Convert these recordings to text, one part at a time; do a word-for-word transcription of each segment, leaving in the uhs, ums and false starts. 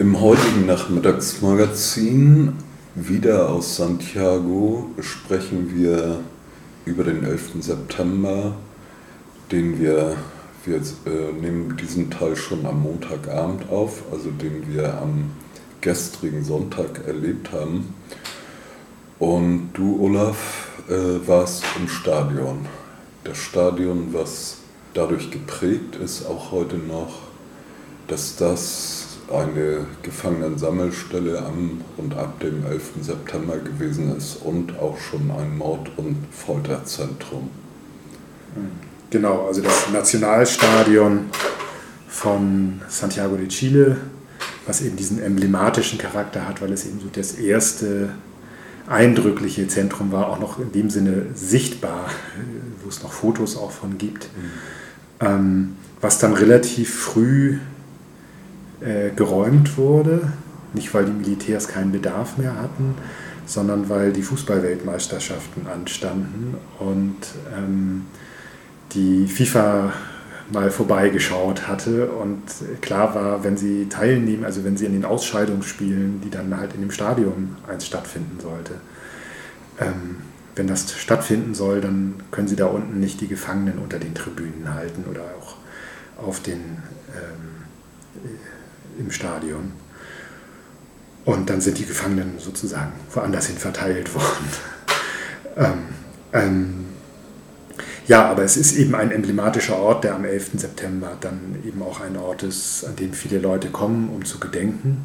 Im heutigen Nachmittagsmagazin, wieder aus Santiago, sprechen wir über den elften September, den wir, wir äh, nehmen diesen Teil schon am Montagabend auf, also den wir am gestrigen Sonntag erlebt haben. Und du, Olaf, äh, warst im Stadion. Das Stadion, was dadurch geprägt ist, auch heute noch, dass das eine Gefangenensammelstelle am und ab dem elften September gewesen ist und auch schon ein Mord- und Folterzentrum. Genau, also das Nationalstadion von Santiago de Chile, was eben diesen emblematischen Charakter hat, weil es eben so das erste eindrückliche Zentrum war, auch noch in dem Sinne sichtbar, wo es noch Fotos auch von gibt, mhm. ähm, was dann relativ früh äh, geräumt wurde, nicht weil die Militärs keinen Bedarf mehr hatten, sondern weil die Fußballweltmeisterschaften anstanden und ähm, die FIFA mal vorbeigeschaut hatte und klar war, wenn sie teilnehmen, also wenn sie in den Ausscheidungsspielen, die dann halt in dem Stadion eins stattfinden sollte, ähm, wenn das stattfinden soll, dann können sie da unten nicht die Gefangenen unter den Tribünen halten oder auch auf den, ähm, im Stadion. Und dann sind die Gefangenen sozusagen woanders hin verteilt worden. ähm, ähm, Ja, aber es ist eben ein emblematischer Ort, der am elften September dann eben auch ein Ort ist, an dem viele Leute kommen, um zu gedenken.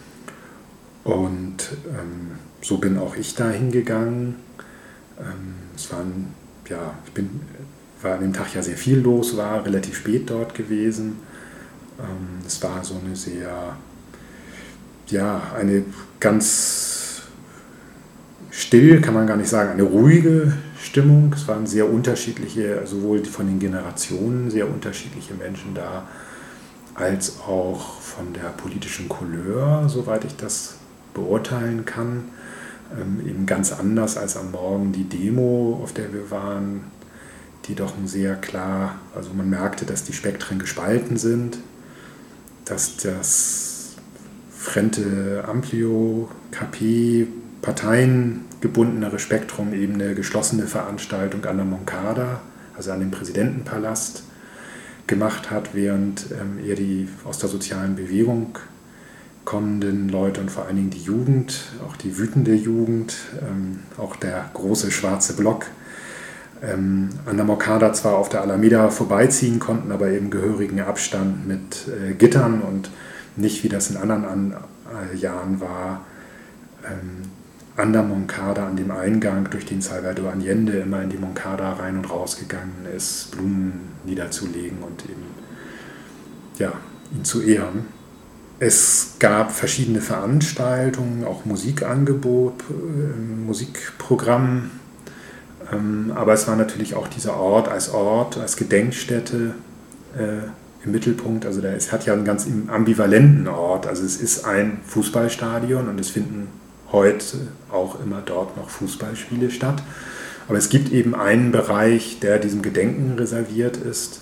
Und ähm, so bin auch ich da hingegangen. Ähm, es waren, ja, ich bin, war an dem Tag ja sehr viel los, war relativ spät dort gewesen. Ähm, es war so eine sehr, ja, eine ganz still, kann man gar nicht sagen, eine ruhige Stimmung. Es waren sehr unterschiedliche, sowohl von den Generationen sehr unterschiedliche Menschen da, als auch von der politischen Couleur, soweit ich das beurteilen kann. Ähm, eben ganz anders als am Morgen die Demo, auf der wir waren, die doch sehr klar, also man merkte, dass die Spektren gespalten sind, dass das Frente Amplio, K P, parteiengebundenere Spektrum eben eine geschlossene Veranstaltung an der Moncada, also an dem Präsidentenpalast, gemacht hat, während ähm, eher die aus der sozialen Bewegung kommenden Leute und vor allen Dingen die Jugend, auch die wütende Jugend, ähm, auch der große schwarze Block, ähm, an der Moncada zwar auf der Alameda vorbeiziehen konnten, aber eben gehörigen Abstand mit äh, Gittern und nicht, wie das in anderen an, äh, Jahren war, ähm, an der Moncada, an dem Eingang, durch den Salvador Allende immer in die Moncada rein und rausgegangen ist, Blumen niederzulegen und eben, ja, ihn zu ehren. Es gab verschiedene Veranstaltungen, auch Musikangebot, äh, Musikprogramm, ähm, aber es war natürlich auch dieser Ort als Ort, als Gedenkstätte äh, im Mittelpunkt. Also der, es hat ja einen ganz ambivalenten Ort, also es ist ein Fußballstadion und es finden heute auch immer dort noch Fußballspiele statt. Aber es gibt eben einen Bereich, der diesem Gedenken reserviert ist.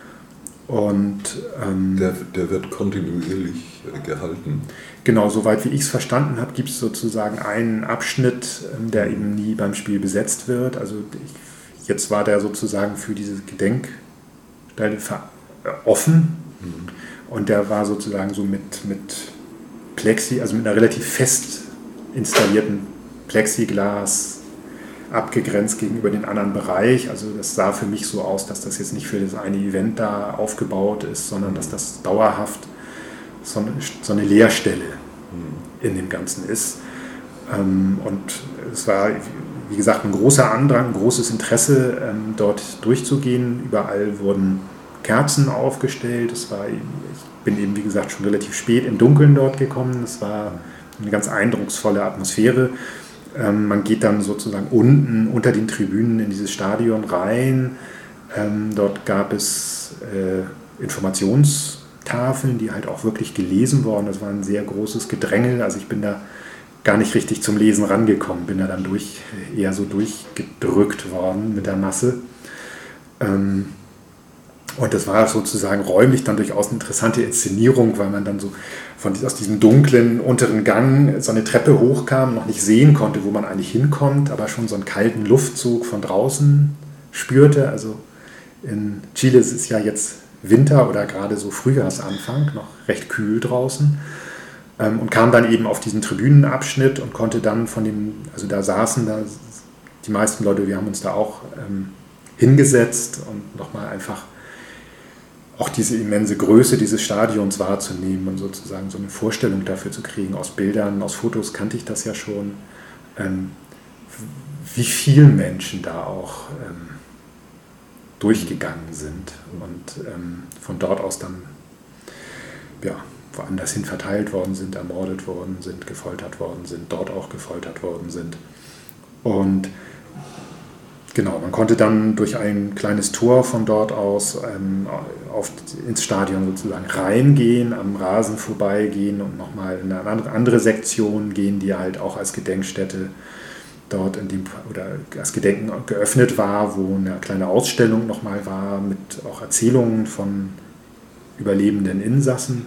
Und ähm, der, der wird kontinuierlich gehalten. Genau, soweit wie ich es verstanden habe, gibt es sozusagen einen Abschnitt, der eben nie beim Spiel besetzt wird. Also ich, jetzt war der sozusagen für diese Gedenkstelle offen. Mhm. Und der war sozusagen so mit, mit Plexi, also mit einer relativ fest installierten Plexiglas abgegrenzt gegenüber den anderen Bereich. Also das sah für mich so aus, dass das jetzt nicht für das eine Event da aufgebaut ist, sondern dass das dauerhaft so eine, so eine Leerstelle in dem Ganzen ist. Und es war, wie gesagt, ein großer Andrang, ein großes Interesse, dort durchzugehen. Überall wurden Kerzen aufgestellt. Es war, ich bin eben, wie gesagt, schon relativ spät im Dunkeln dort gekommen. Es war eine ganz eindrucksvolle Atmosphäre. Ähm, man geht dann sozusagen unten unter den Tribünen in dieses Stadion rein. Ähm, dort gab es äh, Informationstafeln, die halt auch wirklich gelesen wurden. Das war ein sehr großes Gedrängel. Also ich bin da gar nicht richtig zum Lesen rangekommen, bin da dann durch, eher so durchgedrückt worden mit der Masse. Ähm, Und das war sozusagen räumlich dann durchaus eine interessante Inszenierung, weil man dann so von, aus diesem dunklen unteren Gang so eine Treppe hochkam, noch nicht sehen konnte, wo man eigentlich hinkommt, aber schon so einen kalten Luftzug von draußen spürte. Also in Chile ist es ja jetzt Winter oder gerade so Frühjahrsanfang, noch recht kühl draußen. Und kam dann eben auf diesen Tribünenabschnitt und konnte dann von dem, also da saßen da die meisten Leute, wir haben uns da auch ähm, hingesetzt und nochmal einfach auch diese immense Größe dieses Stadions wahrzunehmen und sozusagen so eine Vorstellung dafür zu kriegen. Aus Bildern, aus Fotos kannte ich das ja schon, ähm, wie viele Menschen da auch ähm, durchgegangen sind und ähm, von dort aus dann ja, woanders hin verteilt worden sind, ermordet worden sind, gefoltert worden sind, dort auch gefoltert worden sind. Und genau, man konnte dann durch ein kleines Tor von dort aus ähm, auf, ins Stadion sozusagen reingehen, am Rasen vorbeigehen und nochmal in eine andere Sektion gehen, die halt auch als Gedenkstätte dort in dem, oder als Gedenken geöffnet war, wo eine kleine Ausstellung nochmal war mit auch Erzählungen von überlebenden Insassen.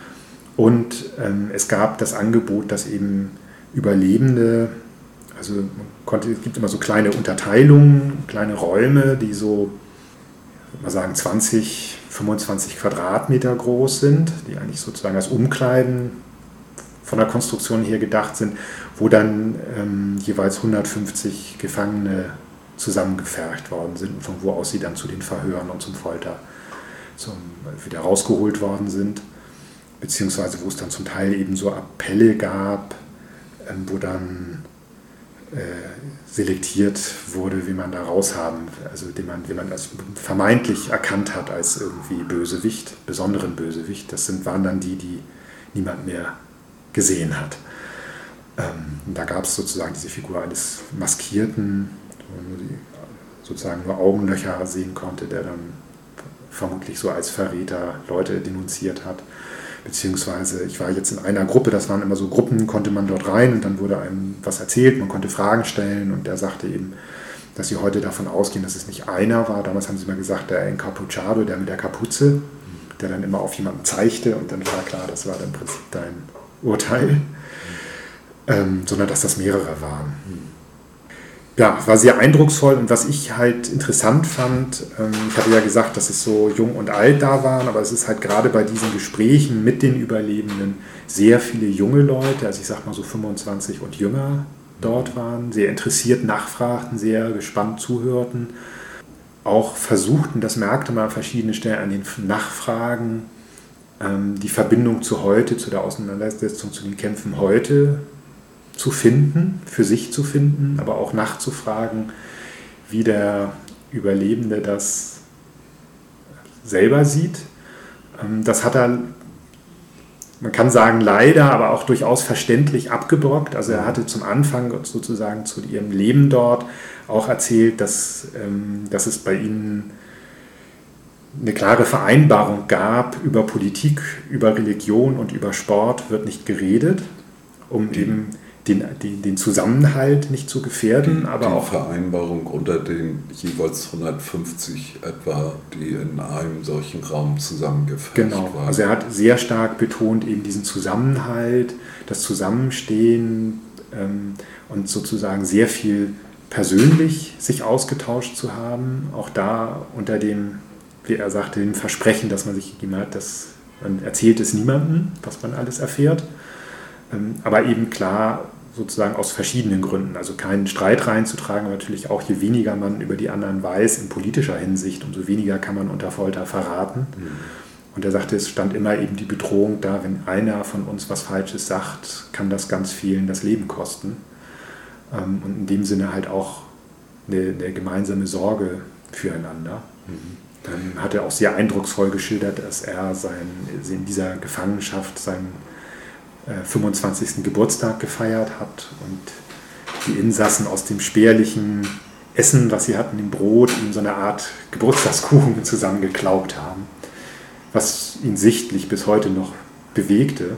Und ähm, es gab das Angebot, dass eben Überlebende, also man konnte, es gibt immer so kleine Unterteilungen, kleine Räume, die so, ich würde mal sagen, zwanzig, fünfundzwanzig Quadratmeter groß sind, die eigentlich sozusagen als Umkleiden von der Konstruktion her gedacht sind, wo dann ähm, jeweils hundertfünfzig Gefangene zusammengefercht worden sind, und von wo aus sie dann zu den Verhören und zum Folter zum, wieder rausgeholt worden sind, beziehungsweise wo es dann zum Teil eben so Appelle gab, ähm, wo dann äh, selektiert wurde, wie man da raushaben, also den man, den man als vermeintlich erkannt hat als irgendwie Bösewicht, besonderen Bösewicht. Das sind, waren dann die, die niemand mehr gesehen hat. Ähm, da gab es sozusagen diese Figur eines Maskierten, wo man die, sozusagen nur Augenlöcher sehen konnte, der dann vermutlich so als Verräter Leute denunziert hat. Beziehungsweise ich war jetzt in einer Gruppe, das waren immer so Gruppen, konnte man dort rein und dann wurde einem was erzählt, man konnte Fragen stellen und der sagte eben, dass sie heute davon ausgehen, dass es nicht einer war. Damals haben sie mal gesagt, der Encapuchado, der mit der Kapuze, der dann immer auf jemanden zeigte und dann war klar, das war dann im Prinzip dein Urteil, ähm, sondern dass das mehrere waren. Ja, war sehr eindrucksvoll und was ich halt interessant fand, ähm, ich hatte ja gesagt, dass es so jung und alt da waren, aber es ist halt gerade bei diesen Gesprächen mit den Überlebenden sehr viele junge Leute, also ich sag mal so fünfundzwanzig und jünger dort waren, sehr interessiert nachfragten, sehr gespannt zuhörten, auch versuchten, das merkte man an verschiedenen Stellen an den Nachfragen, ähm, die Verbindung zu heute, zu der Auseinandersetzung, zu den Kämpfen heute zu finden, für sich zu finden, aber auch nachzufragen, wie der Überlebende das selber sieht. Das hat er, man kann sagen leider, aber auch durchaus verständlich abgebrockt. Also er hatte zum Anfang sozusagen zu ihrem Leben dort auch erzählt, dass, dass es bei ihnen eine klare Vereinbarung gab, über Politik, über Religion und über Sport wird nicht geredet, um eben Den, den, den Zusammenhalt nicht zu gefährden, die, aber die auch Vereinbarung unter den jeweils hundertfünfzig etwa, die in einem solchen Raum zusammengefasst genau. waren. Also er hat sehr stark betont eben diesen Zusammenhalt, das Zusammenstehen ähm, und sozusagen sehr viel persönlich sich ausgetauscht zu haben, auch da unter dem, wie er sagte, dem Versprechen, dass man sich gegeben hat, dass man erzählt es niemandem, was man alles erfährt, ähm, aber eben klar sozusagen aus verschiedenen Gründen, also keinen Streit reinzutragen, aber natürlich auch, je weniger man über die anderen weiß in politischer Hinsicht, umso weniger kann man unter Folter verraten. Mhm. Und er sagte, es stand immer eben die Bedrohung da, wenn einer von uns was Falsches sagt, kann das ganz vielen das Leben kosten. Und in dem Sinne halt auch eine, eine gemeinsame Sorge füreinander. Mhm. Dann hat er auch sehr eindrucksvoll geschildert, dass er sein, in dieser Gefangenschaft seinen fünfundzwanzigsten Geburtstag gefeiert hat und die Insassen aus dem spärlichen Essen, was sie hatten, dem Brot, ihm so eine Art Geburtstagskuchen zusammengeklaubt haben, was ihn sichtlich bis heute noch bewegte.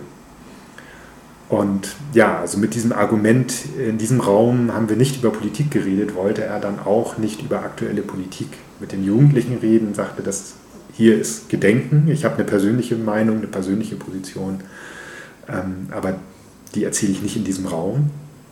Und ja, also mit diesem Argument, in diesem Raum haben wir nicht über Politik geredet, wollte er dann auch nicht über aktuelle Politik mit den Jugendlichen reden, sagte, dass hier ist Gedenken, ich habe eine persönliche Meinung, eine persönliche Position, ähm, aber die erzähle ich nicht in diesem Raum.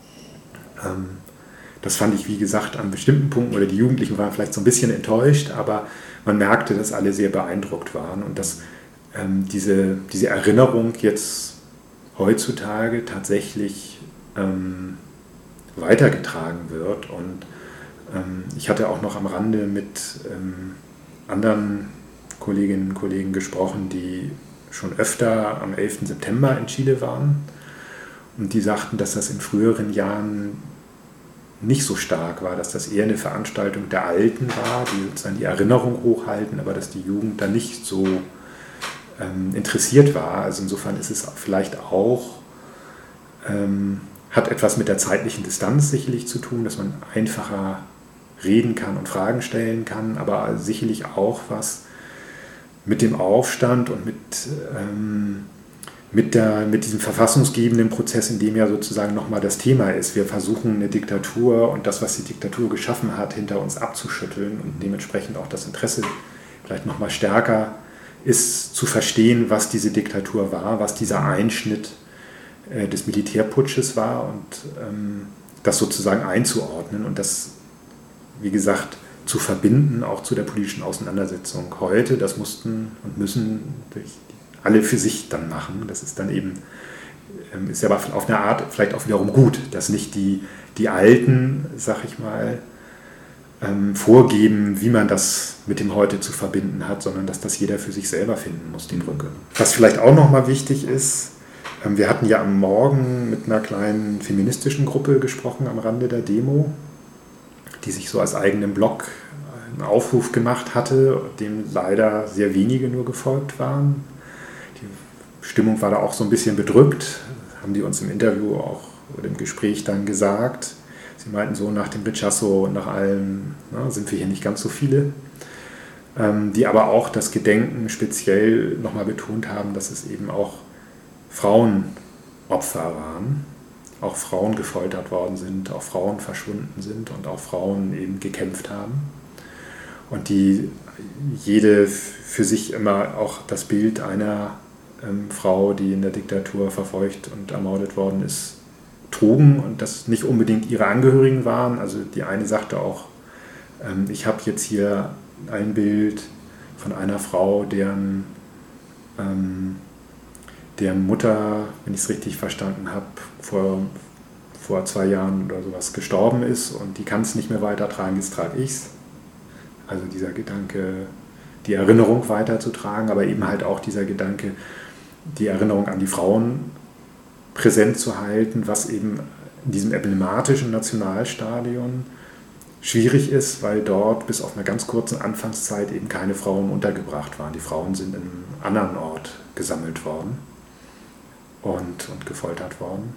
Ähm, das fand ich, wie gesagt, an bestimmten Punkten, oder die Jugendlichen waren vielleicht so ein bisschen enttäuscht, aber man merkte, dass alle sehr beeindruckt waren und dass ähm, diese, diese Erinnerung jetzt heutzutage tatsächlich ähm, weitergetragen wird. Und ähm, ich hatte auch noch am Rande mit ähm, anderen Kolleginnen und Kollegen gesprochen, die schon öfter am elften September in Chile waren. Und die sagten, dass das in früheren Jahren nicht so stark war, dass das eher eine Veranstaltung der Alten war, die sozusagen die Erinnerung hochhalten, aber dass die Jugend da nicht so ähm, interessiert war. Also insofern ist es vielleicht auch, ähm, hat etwas mit der zeitlichen Distanz sicherlich zu tun, dass man einfacher reden kann und Fragen stellen kann, aber sicherlich auch was mit dem Aufstand und mit, ähm, mit, der, mit diesem verfassungsgebenden Prozess, in dem ja sozusagen nochmal das Thema ist. Wir versuchen eine Diktatur und das, was die Diktatur geschaffen hat, hinter uns abzuschütteln und dementsprechend auch das Interesse vielleicht nochmal stärker ist, zu verstehen, was diese Diktatur war, was dieser Einschnitt äh, des Militärputsches war und ähm, das sozusagen einzuordnen und das, wie gesagt, zu verbinden, auch zu der politischen Auseinandersetzung heute. Das mussten und müssen alle für sich dann machen. Das ist dann eben, ist ja aber auf eine Art vielleicht auch wiederum gut, dass nicht die, die Alten, sag ich mal, ähm, vorgeben, wie man das mit dem Heute zu verbinden hat, sondern dass das jeder für sich selber finden muss, die Brücke. Was vielleicht auch nochmal wichtig ist, ähm, wir hatten ja am Morgen mit einer kleinen feministischen Gruppe gesprochen am Rande der Demo, die sich so als eigenen Blog einen Aufruf gemacht hatte, dem leider sehr wenige nur gefolgt waren. Die Stimmung war da auch so ein bisschen bedrückt, haben die uns im Interview auch oder im Gespräch dann gesagt. Sie meinten so, nach dem Rechazo und nach allem, na, sind wir hier nicht ganz so viele, ähm, die aber auch das Gedenken speziell nochmal betont haben, dass es eben auch Frauenopfer waren. Auch Frauen gefoltert worden sind, auch Frauen verschwunden sind und auch Frauen eben gekämpft haben. Und die jede für sich immer auch das Bild einer ähm, Frau, die in der Diktatur verfolgt und ermordet worden ist, trugen und das nicht unbedingt ihre Angehörigen waren. Also die eine sagte auch, ähm, ich habe jetzt hier ein Bild von einer Frau, deren ähm, deren Mutter, wenn ich es richtig verstanden habe, vor, vor zwei Jahren oder sowas gestorben ist und die kann es nicht mehr weitertragen, jetzt trage ich es. Also dieser Gedanke, die Erinnerung weiterzutragen, aber eben halt auch dieser Gedanke, die Erinnerung an die Frauen präsent zu halten, was eben in diesem emblematischen Nationalstadion schwierig ist, weil dort bis auf eine ganz kurze Anfangszeit eben keine Frauen untergebracht waren. Die Frauen sind in einem anderen Ort gesammelt worden und, und gefoltert worden.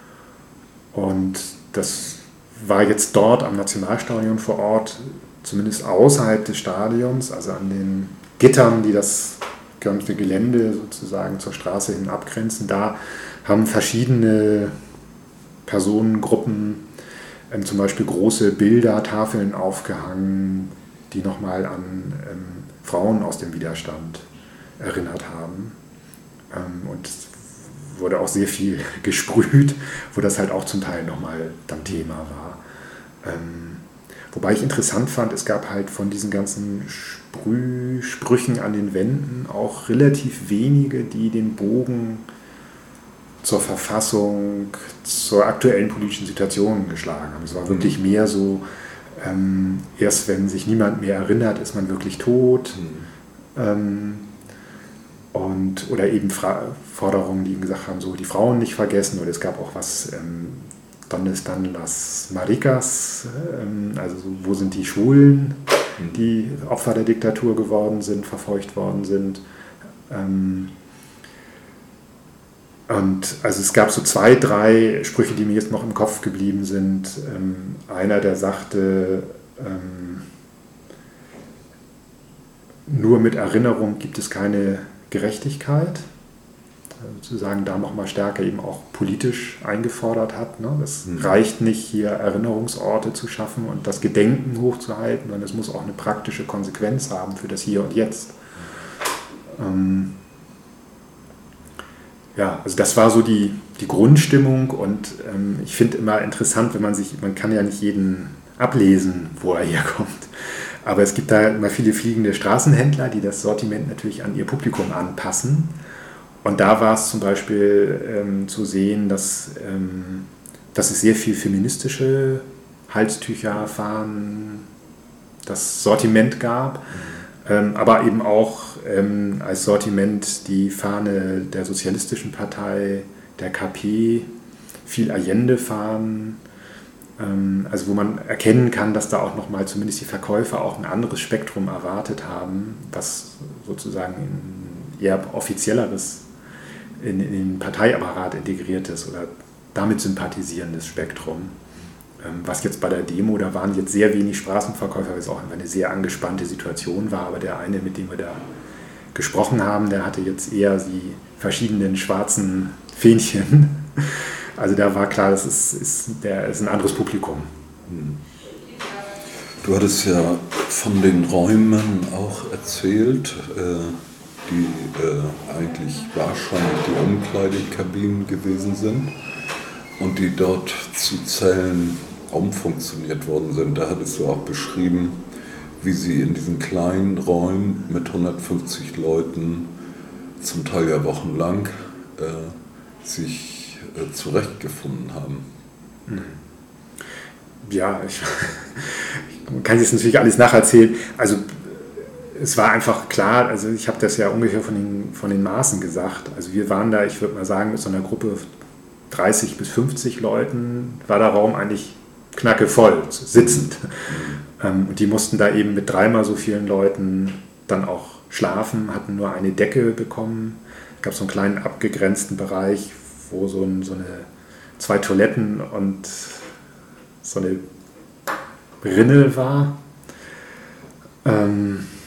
Und das war jetzt dort am Nationalstadion vor Ort, zumindest außerhalb des Stadions, also an den Gittern, die das ganze Gelände sozusagen zur Straße hin abgrenzen, da haben verschiedene Personengruppen ähm, zum Beispiel große Bilder, Tafeln aufgehangen, die nochmal an ähm, Frauen aus dem Widerstand erinnert haben. Ähm, und es wurde auch sehr viel gesprüht, wo das halt auch zum Teil nochmal dann Thema war. Ähm, wobei ich interessant fand, es gab halt von diesen ganzen Sprüh, Sprüchen an den Wänden auch relativ wenige, die den Bogen zur Verfassung, zur aktuellen politischen Situation geschlagen haben. Es war wirklich mehr so, ähm, erst wenn sich niemand mehr erinnert, ist man wirklich tot. Mhm. Ähm, und, oder eben Fra- Forderungen, die gesagt haben, so die Frauen nicht vergessen. Oder es gab auch was, ähm, ¿Dónde están las maricas? Ähm, also so, wo sind die Schwulen, mhm. die Opfer der Diktatur geworden sind, verfolgt worden sind. Ähm, Und also es gab so zwei, drei Sprüche, die mir jetzt noch im Kopf geblieben sind. Ähm, einer, der sagte, ähm, nur mit Erinnerung gibt es keine Gerechtigkeit. Also sozusagen da nochmal stärker eben auch politisch eingefordert hat. Ne? Es mhm. reicht nicht, hier Erinnerungsorte zu schaffen und das Gedenken hochzuhalten, sondern es muss auch eine praktische Konsequenz haben für das Hier und Jetzt. Ähm, ja, also das war so die, die Grundstimmung und ähm, ich finde immer interessant, wenn man sich, man kann ja nicht jeden ablesen, wo er herkommt, aber es gibt da immer viele fliegende Straßenhändler, die das Sortiment natürlich an ihr Publikum anpassen. Und da war es zum Beispiel ähm, zu sehen, dass, ähm, dass es sehr viel feministische Halstücher, Fahnen, das Sortiment gab, ähm, aber eben auch ähm, als Sortiment die Fahne der Sozialistischen Partei, der K P, viel Allende-Fahnen, ähm, also wo man erkennen kann, dass da auch nochmal zumindest die Verkäufer auch ein anderes Spektrum erwartet haben, was sozusagen ein eher offizielleres in, in den Parteiapparat integriertes oder damit sympathisierendes Spektrum. Ähm, was jetzt bei der Demo, da waren jetzt sehr wenig Straßenverkäufer, weil es auch eine sehr angespannte Situation war, aber der eine, mit dem wir da gesprochen haben, der hatte jetzt eher die verschiedenen schwarzen Fähnchen. Also da war klar, das ist, ist, der ist ein anderes Publikum. Du hattest ja von den Räumen auch erzählt, die eigentlich wahrscheinlich die Umkleidekabinen gewesen sind und die dort zu Zellen umfunktioniert worden sind. Da hattest du auch beschrieben, wie sie in diesen kleinen Räumen mit hundertfünfzig Leuten, zum Teil ja wochenlang, äh, sich äh, zurechtgefunden haben. Ja, ich, ich kann jetzt natürlich alles nacherzählen. Also es war einfach klar, also ich habe das ja ungefähr von den, von den Maßen gesagt. Also wir waren da, ich würde mal sagen, mit so einer Gruppe dreißig bis fünfzig Leuten, war der Raum eigentlich knackevoll, sitzend. Ähm, und die mussten da eben mit dreimal so vielen Leuten dann auch schlafen, hatten nur eine Decke bekommen. Es gab so einen kleinen abgegrenzten Bereich, wo so, ein, so eine, zwei Toiletten und so eine Rinne war. Ähm,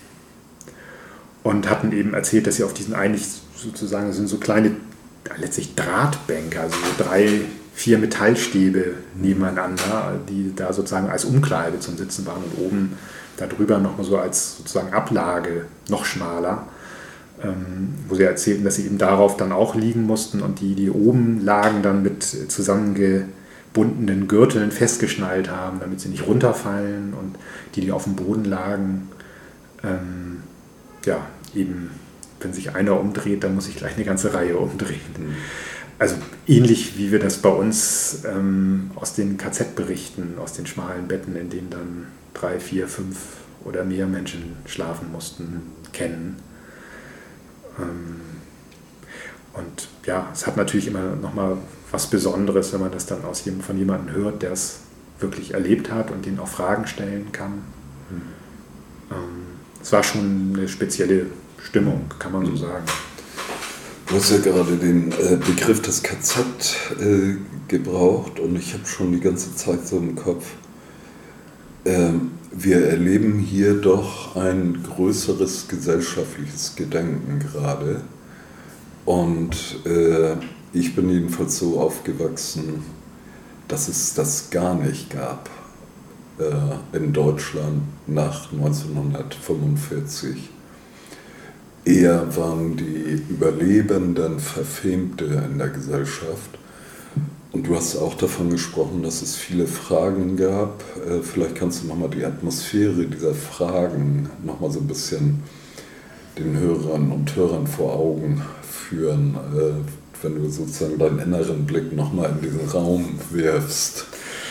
und hatten eben erzählt, dass sie auf diesen eigentlich sozusagen, das sind so kleine, letztlich Drahtbänke, also so drei, vier Metallstäbe nebeneinander, die da sozusagen als Umkleide zum Sitzen waren und oben darüber nochmal so als sozusagen Ablage noch schmaler, ähm, wo sie erzählten, dass sie eben darauf dann auch liegen mussten und die, die oben lagen, dann mit zusammengebundenen Gürteln festgeschnallt haben, damit sie nicht runterfallen und die, die auf dem Boden lagen, ähm, ja, eben, wenn sich einer umdreht, dann muss sich gleich eine ganze Reihe umdrehen. Mhm. Also ähnlich wie wir das bei uns ähm, aus den K Z-Berichten, aus den schmalen Betten, in denen dann drei, vier, fünf oder mehr Menschen schlafen mussten, kennen. Ähm, und ja, es hat natürlich immer nochmal was Besonderes, wenn man das dann aus jedem, von jemandem hört, der es wirklich erlebt hat und den auch Fragen stellen kann. Mhm. Ähm, es war schon eine spezielle Stimmung, kann man so sagen. Du hast ja gerade den äh, Begriff des K Z äh, gebraucht und ich habe schon die ganze Zeit so im Kopf, ähm, wir erleben hier doch ein größeres gesellschaftliches Gedenken gerade und äh, ich bin jedenfalls so aufgewachsen, dass es das gar nicht gab äh, in Deutschland nach neunzehnhundertfünfundvierzig. Eher waren die Überlebenden Verfemte in der Gesellschaft. Und du hast auch davon gesprochen, dass es viele Fragen gab. Vielleicht kannst du nochmal die Atmosphäre dieser Fragen nochmal so ein bisschen den Hörern und Hörern vor Augen führen, wenn du sozusagen deinen inneren Blick nochmal in diesen Raum wirfst.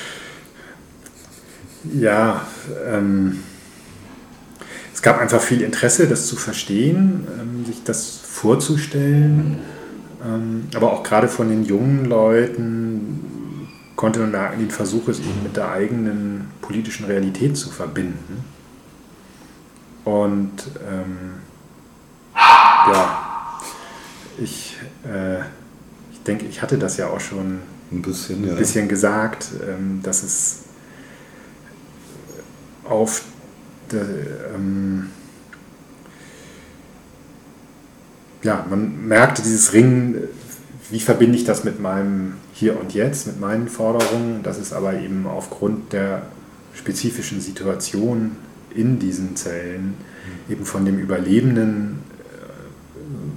Ja, ähm... es gab einfach viel Interesse, das zu verstehen, sich das vorzustellen. Aber auch gerade von den jungen Leuten konnte man merken, den Versuch, es eben mit der eigenen politischen Realität zu verbinden. Und ähm, ja, ich, äh, ich denke, ich hatte das ja auch schon ein bisschen, ja. ein bisschen gesagt, ähm, dass es auf De, ähm, ja, man merkte dieses Ringen, wie verbinde ich das mit meinem Hier und Jetzt, mit meinen Forderungen. Das ist aber eben aufgrund der spezifischen Situation in diesen Zellen, eben von dem Überlebenden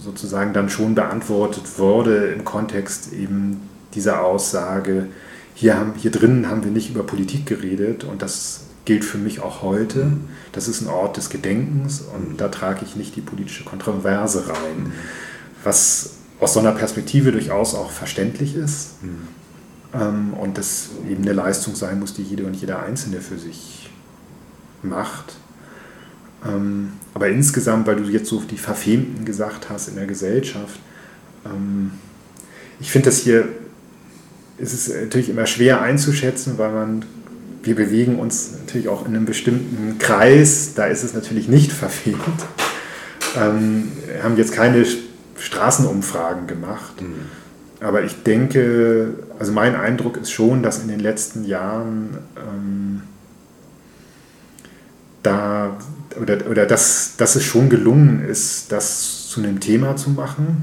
sozusagen dann schon beantwortet wurde im Kontext eben dieser Aussage, hier, haben, hier drinnen haben wir nicht über Politik geredet und das gilt für mich auch heute. Das ist ein Ort des Gedenkens und da trage ich nicht die politische Kontroverse rein, was aus so einer Perspektive durchaus auch verständlich ist ähm, und das eben eine Leistung sein muss, die jede und jeder Einzelne für sich macht. Ähm, aber insgesamt, weil du jetzt so die Verfemten gesagt hast in der Gesellschaft, ähm, ich finde das hier, ist es natürlich immer schwer einzuschätzen, weil man, wir bewegen uns natürlich auch in einem bestimmten Kreis, da ist es natürlich nicht verfemt. Ähm, wir haben jetzt keine Straßenumfragen gemacht, mhm. aber ich denke, also mein Eindruck ist schon, dass in den letzten Jahren ähm, da oder, oder dass, dass es schon gelungen ist, das zu einem Thema zu machen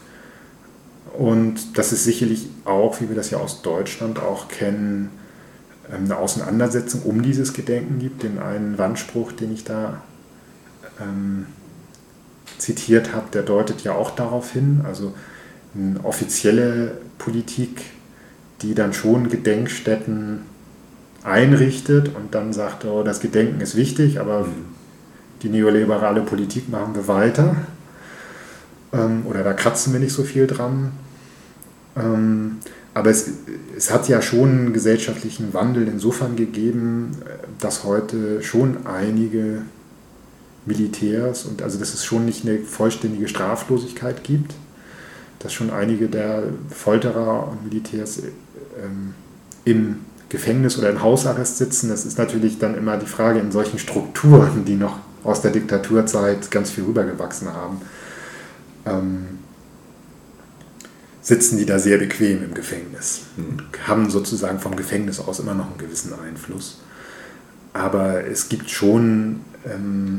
und dass es sicherlich auch, wie wir das ja aus Deutschland auch kennen, eine Auseinandersetzung um dieses Gedenken gibt. Den einen Wandspruch, den ich da ähm, zitiert habe, der deutet ja auch darauf hin, also eine offizielle Politik, die dann schon Gedenkstätten einrichtet und dann sagt, oh, das Gedenken ist wichtig, aber die neoliberale Politik machen wir weiter ähm, oder da kratzen wir nicht so viel dran. Ähm, aber es, es hat ja schon einen gesellschaftlichen Wandel insofern gegeben, dass heute schon einige Militärs, und also dass es schon nicht eine vollständige Straflosigkeit gibt, dass schon einige der Folterer und Militärs ähm, im Gefängnis oder im Hausarrest sitzen. Das ist natürlich dann immer die Frage in solchen Strukturen, die noch aus der Diktaturzeit ganz viel rübergewachsen haben, ähm, sitzen die da sehr bequem im Gefängnis, mhm. haben sozusagen vom Gefängnis aus immer noch einen gewissen Einfluss. Aber es gibt schon ähm,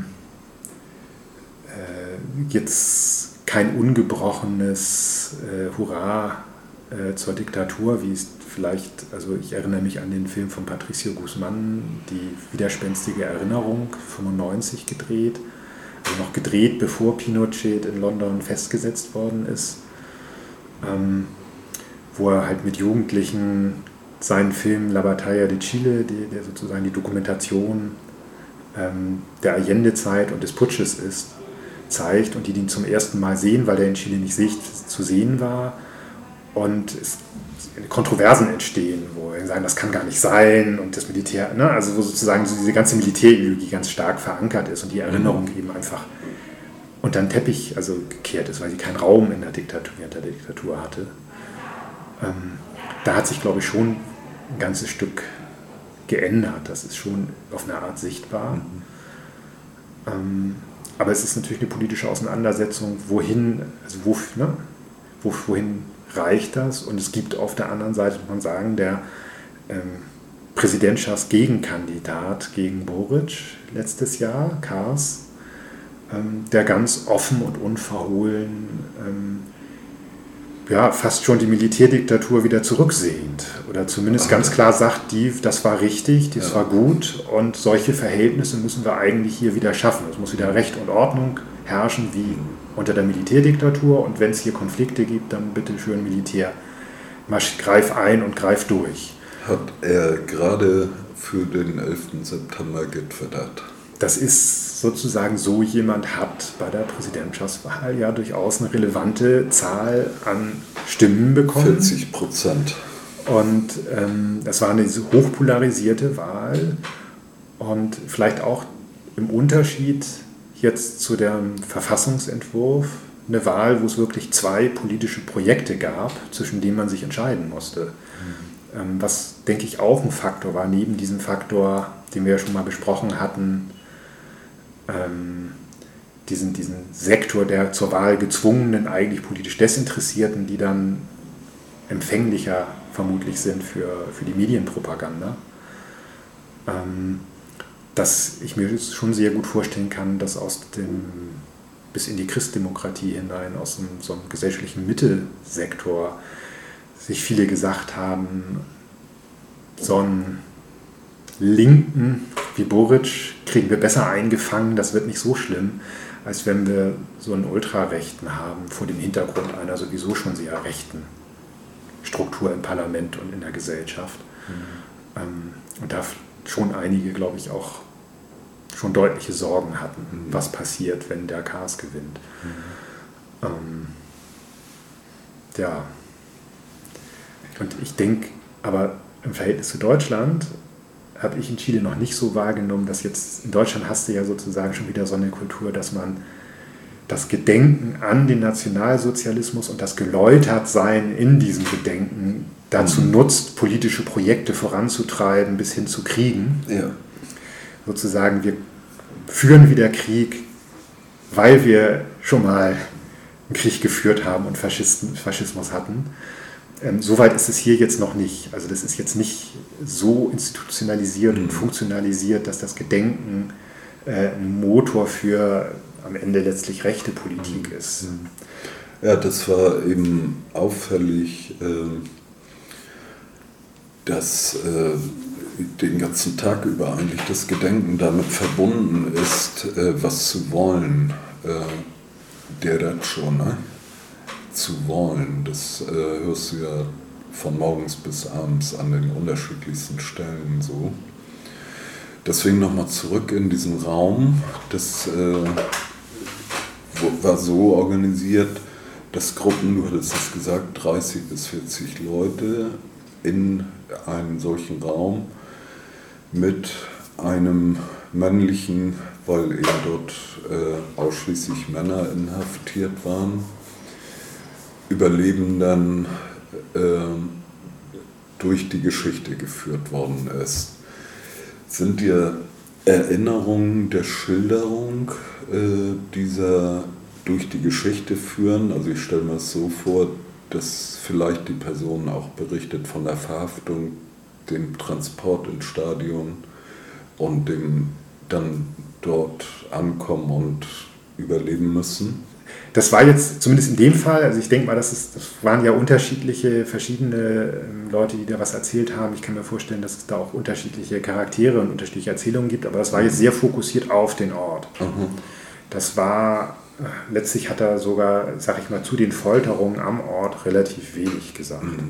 äh, jetzt kein ungebrochenes äh, Hurra äh, zur Diktatur, wie es vielleicht, also ich erinnere mich an den Film von Patricio Guzmán, die widerspenstige Erinnerung, fünfundneunzig gedreht, also noch gedreht, bevor Pinochet in London festgesetzt worden ist, ähm, wo er halt mit Jugendlichen seinen Film La Batalla de Chile, die, der sozusagen die Dokumentation ähm, der Allende-Zeit und des Putsches ist, zeigt und die den zum ersten Mal sehen, weil der in Chile nicht sicht, zu sehen war. Und es Kontroversen entstehen, wo wir sagen, das kann gar nicht sein und das Militär, ne, also wo sozusagen so diese ganze Militärideologie ganz stark verankert ist und die Erinnerung mhm. eben einfach unter den Teppich also gekehrt ist, weil sie keinen Raum in der Diktatur, in der Diktatur hatte. Ähm, da hat sich, glaube ich, schon ein ganzes Stück geändert. Das ist schon auf eine Art sichtbar. Mhm. Ähm, aber es ist natürlich eine politische Auseinandersetzung, wohin, also wo, ne, wo, wohin reicht das? Und es gibt auf der anderen Seite, muss man sagen, der ähm, Präsidentschaftsgegenkandidat gegen Boric letztes Jahr, Kars, ähm, der ganz offen und unverhohlen ähm, ja, fast schon die Militärdiktatur wieder zurücksehend oder zumindest ganz klar sagt, die, das war richtig, das ja. war gut und solche Verhältnisse müssen wir eigentlich hier wieder schaffen. Es muss wieder Recht und Ordnung herrschen wie unter der Militärdiktatur und wenn es hier Konflikte gibt, dann bitte schön Militär, Marsch, greif ein und greif durch. Hat er gerade für den elften September getwittert? Das ist sozusagen so, jemand hat bei der Präsidentschaftswahl ja durchaus eine relevante Zahl an Stimmen bekommen. vierzig Prozent. Und ähm, das war eine hochpolarisierte Wahl und vielleicht auch im Unterschied jetzt zu dem Verfassungsentwurf eine Wahl, wo es wirklich zwei politische Projekte gab, zwischen denen man sich entscheiden musste. Mhm. Ähm, was, denke ich, auch ein Faktor war, neben diesem Faktor, den wir ja schon mal besprochen hatten, ähm, diesen, diesen Sektor der zur Wahl gezwungenen, eigentlich politisch Desinteressierten, die dann empfänglicher vermutlich sind für, für die Medienpropaganda. Ähm, dass ich mir schon sehr gut vorstellen kann, dass aus dem, bis in die Christdemokratie hinein, aus einem, so einem gesellschaftlichen Mittelsektor sich viele gesagt haben, so einen linken, wie Boric kriegen wir besser eingefangen, das wird nicht so schlimm, als wenn wir so einen Ultrarechten haben, vor dem Hintergrund einer sowieso schon sehr rechten Struktur im Parlament und in der Gesellschaft. Mhm. Ähm, und da schon einige, glaube ich, auch schon deutliche Sorgen hatten, mhm. was passiert, wenn der Kaas gewinnt. Mhm. Ähm, ja. Und ich denke, aber im Verhältnis zu Deutschland habe ich in Chile noch nicht so wahrgenommen, dass jetzt in Deutschland hast du ja sozusagen schon wieder so eine Kultur, dass man das Gedenken an den Nationalsozialismus und das Geläutertsein in diesem Gedenken dazu mhm. nutzt, politische Projekte voranzutreiben bis hin zu Kriegen. Ja. Sozusagen, wir führen wieder Krieg, weil wir schon mal einen Krieg geführt haben und Faschisten, Faschismus hatten. Ähm, Soweit ist es hier jetzt noch nicht. Also das ist jetzt nicht so institutionalisiert mhm. und funktionalisiert, dass das Gedenken äh, ein Motor für am Ende letztlich rechte Politik mhm. ist. Ja, das war eben auffällig, äh, dass äh, den ganzen Tag über eigentlich das Gedenken damit verbunden ist, äh, was zu wollen. Äh, Derecho, ne? Zu wollen. Das äh, hörst du ja von morgens bis abends an den unterschiedlichsten Stellen so. Deswegen nochmal zurück in diesen Raum. Das äh, war so organisiert, dass Gruppen, du hattest es gesagt, dreißig bis vierzig Leute in einem solchen Raum mit einem männlichen, weil eben dort äh, ausschließlich Männer inhaftiert waren, Überlebenden äh, durch die Geschichte geführt worden ist. Sind dir Erinnerungen der Schilderung äh, dieser durch die Geschichte führen? Also ich stelle mir es so vor, dass vielleicht die Person auch berichtet von der Verhaftung, dem Transport ins Stadion und dem dann dort ankommen und überleben müssen. Das war jetzt zumindest in dem Fall, also ich denke mal, das, ist, das waren ja unterschiedliche, verschiedene Leute, die da was erzählt haben. Ich kann mir vorstellen, dass es da auch unterschiedliche Charaktere und unterschiedliche Erzählungen gibt, aber das war jetzt sehr fokussiert auf den Ort. Mhm. Das war, letztlich hat er sogar, sag ich mal, zu den Folterungen am Ort relativ wenig gesagt. Mhm.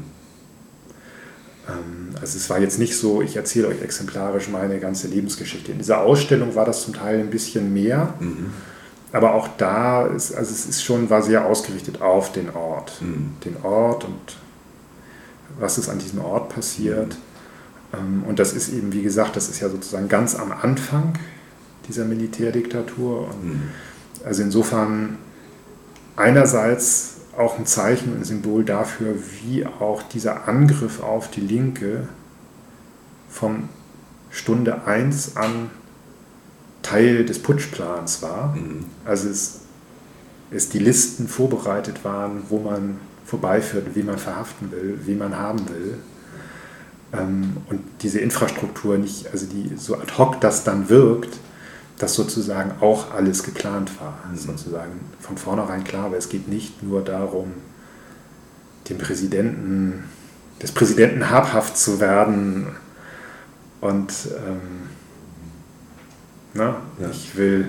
Also es war jetzt nicht so, ich erzähle euch exemplarisch meine ganze Lebensgeschichte. In dieser Ausstellung war das zum Teil ein bisschen mehr. Mhm. Aber auch da ist, also es ist schon, war sehr ausgerichtet auf den Ort. Mhm. Den Ort und was ist an diesem Ort passiert. Mhm. Und das ist eben, wie gesagt, das ist ja sozusagen ganz am Anfang dieser Militärdiktatur. Und mhm. also insofern einerseits auch ein Zeichen und ein Symbol dafür, wie auch dieser Angriff auf die Linke von Stunde eins an Teil des Putschplans war. Mhm. Also es, es die Listen vorbereitet waren, wo man vorbeiführt, wie man verhaften will, wie man haben will. Ähm, und diese Infrastruktur nicht, also die so ad hoc das dann wirkt, dass sozusagen auch alles geplant war. Mhm. Sozusagen von vornherein klar, weil es geht nicht nur darum, dem Präsidenten, des Präsidenten habhaft zu werden und ähm, na, ja. ich will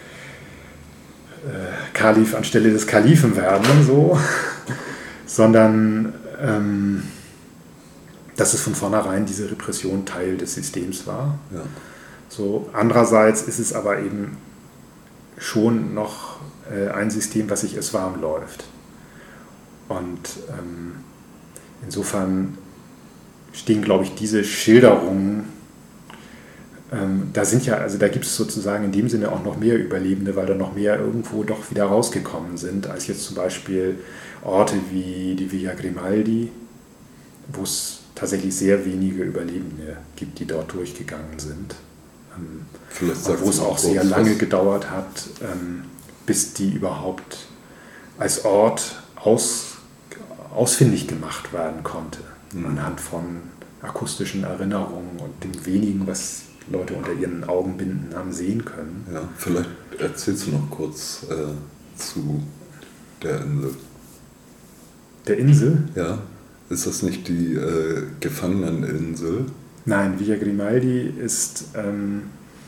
äh, Kalif anstelle des Kalifen werden, so, sondern ähm, dass es von vornherein diese Repression Teil des Systems war. Ja. So, andererseits ist es aber eben schon noch äh, ein System, was sich erst warm läuft. Und ähm, insofern stehen, glaube ich, diese Schilderungen, ähm, da sind ja, also da gibt es sozusagen in dem Sinne auch noch mehr Überlebende, weil da noch mehr irgendwo doch wieder rausgekommen sind, als jetzt zum Beispiel Orte wie die Villa Grimaldi, wo es tatsächlich sehr wenige Überlebende gibt, die dort durchgegangen sind. Ähm, wo es auch sehr lange was. gedauert hat, ähm, bis die überhaupt als Ort aus, ausfindig gemacht werden konnte, mhm. anhand von akustischen Erinnerungen und dem wenigen, was Leute unter ihren Augenbinden haben sehen können. Ja, vielleicht erzählst du noch kurz äh, zu der Insel. Der Insel? Ja, ist das nicht die äh, Gefangeneninsel? Nein, Villa Grimaldi ist, ähm,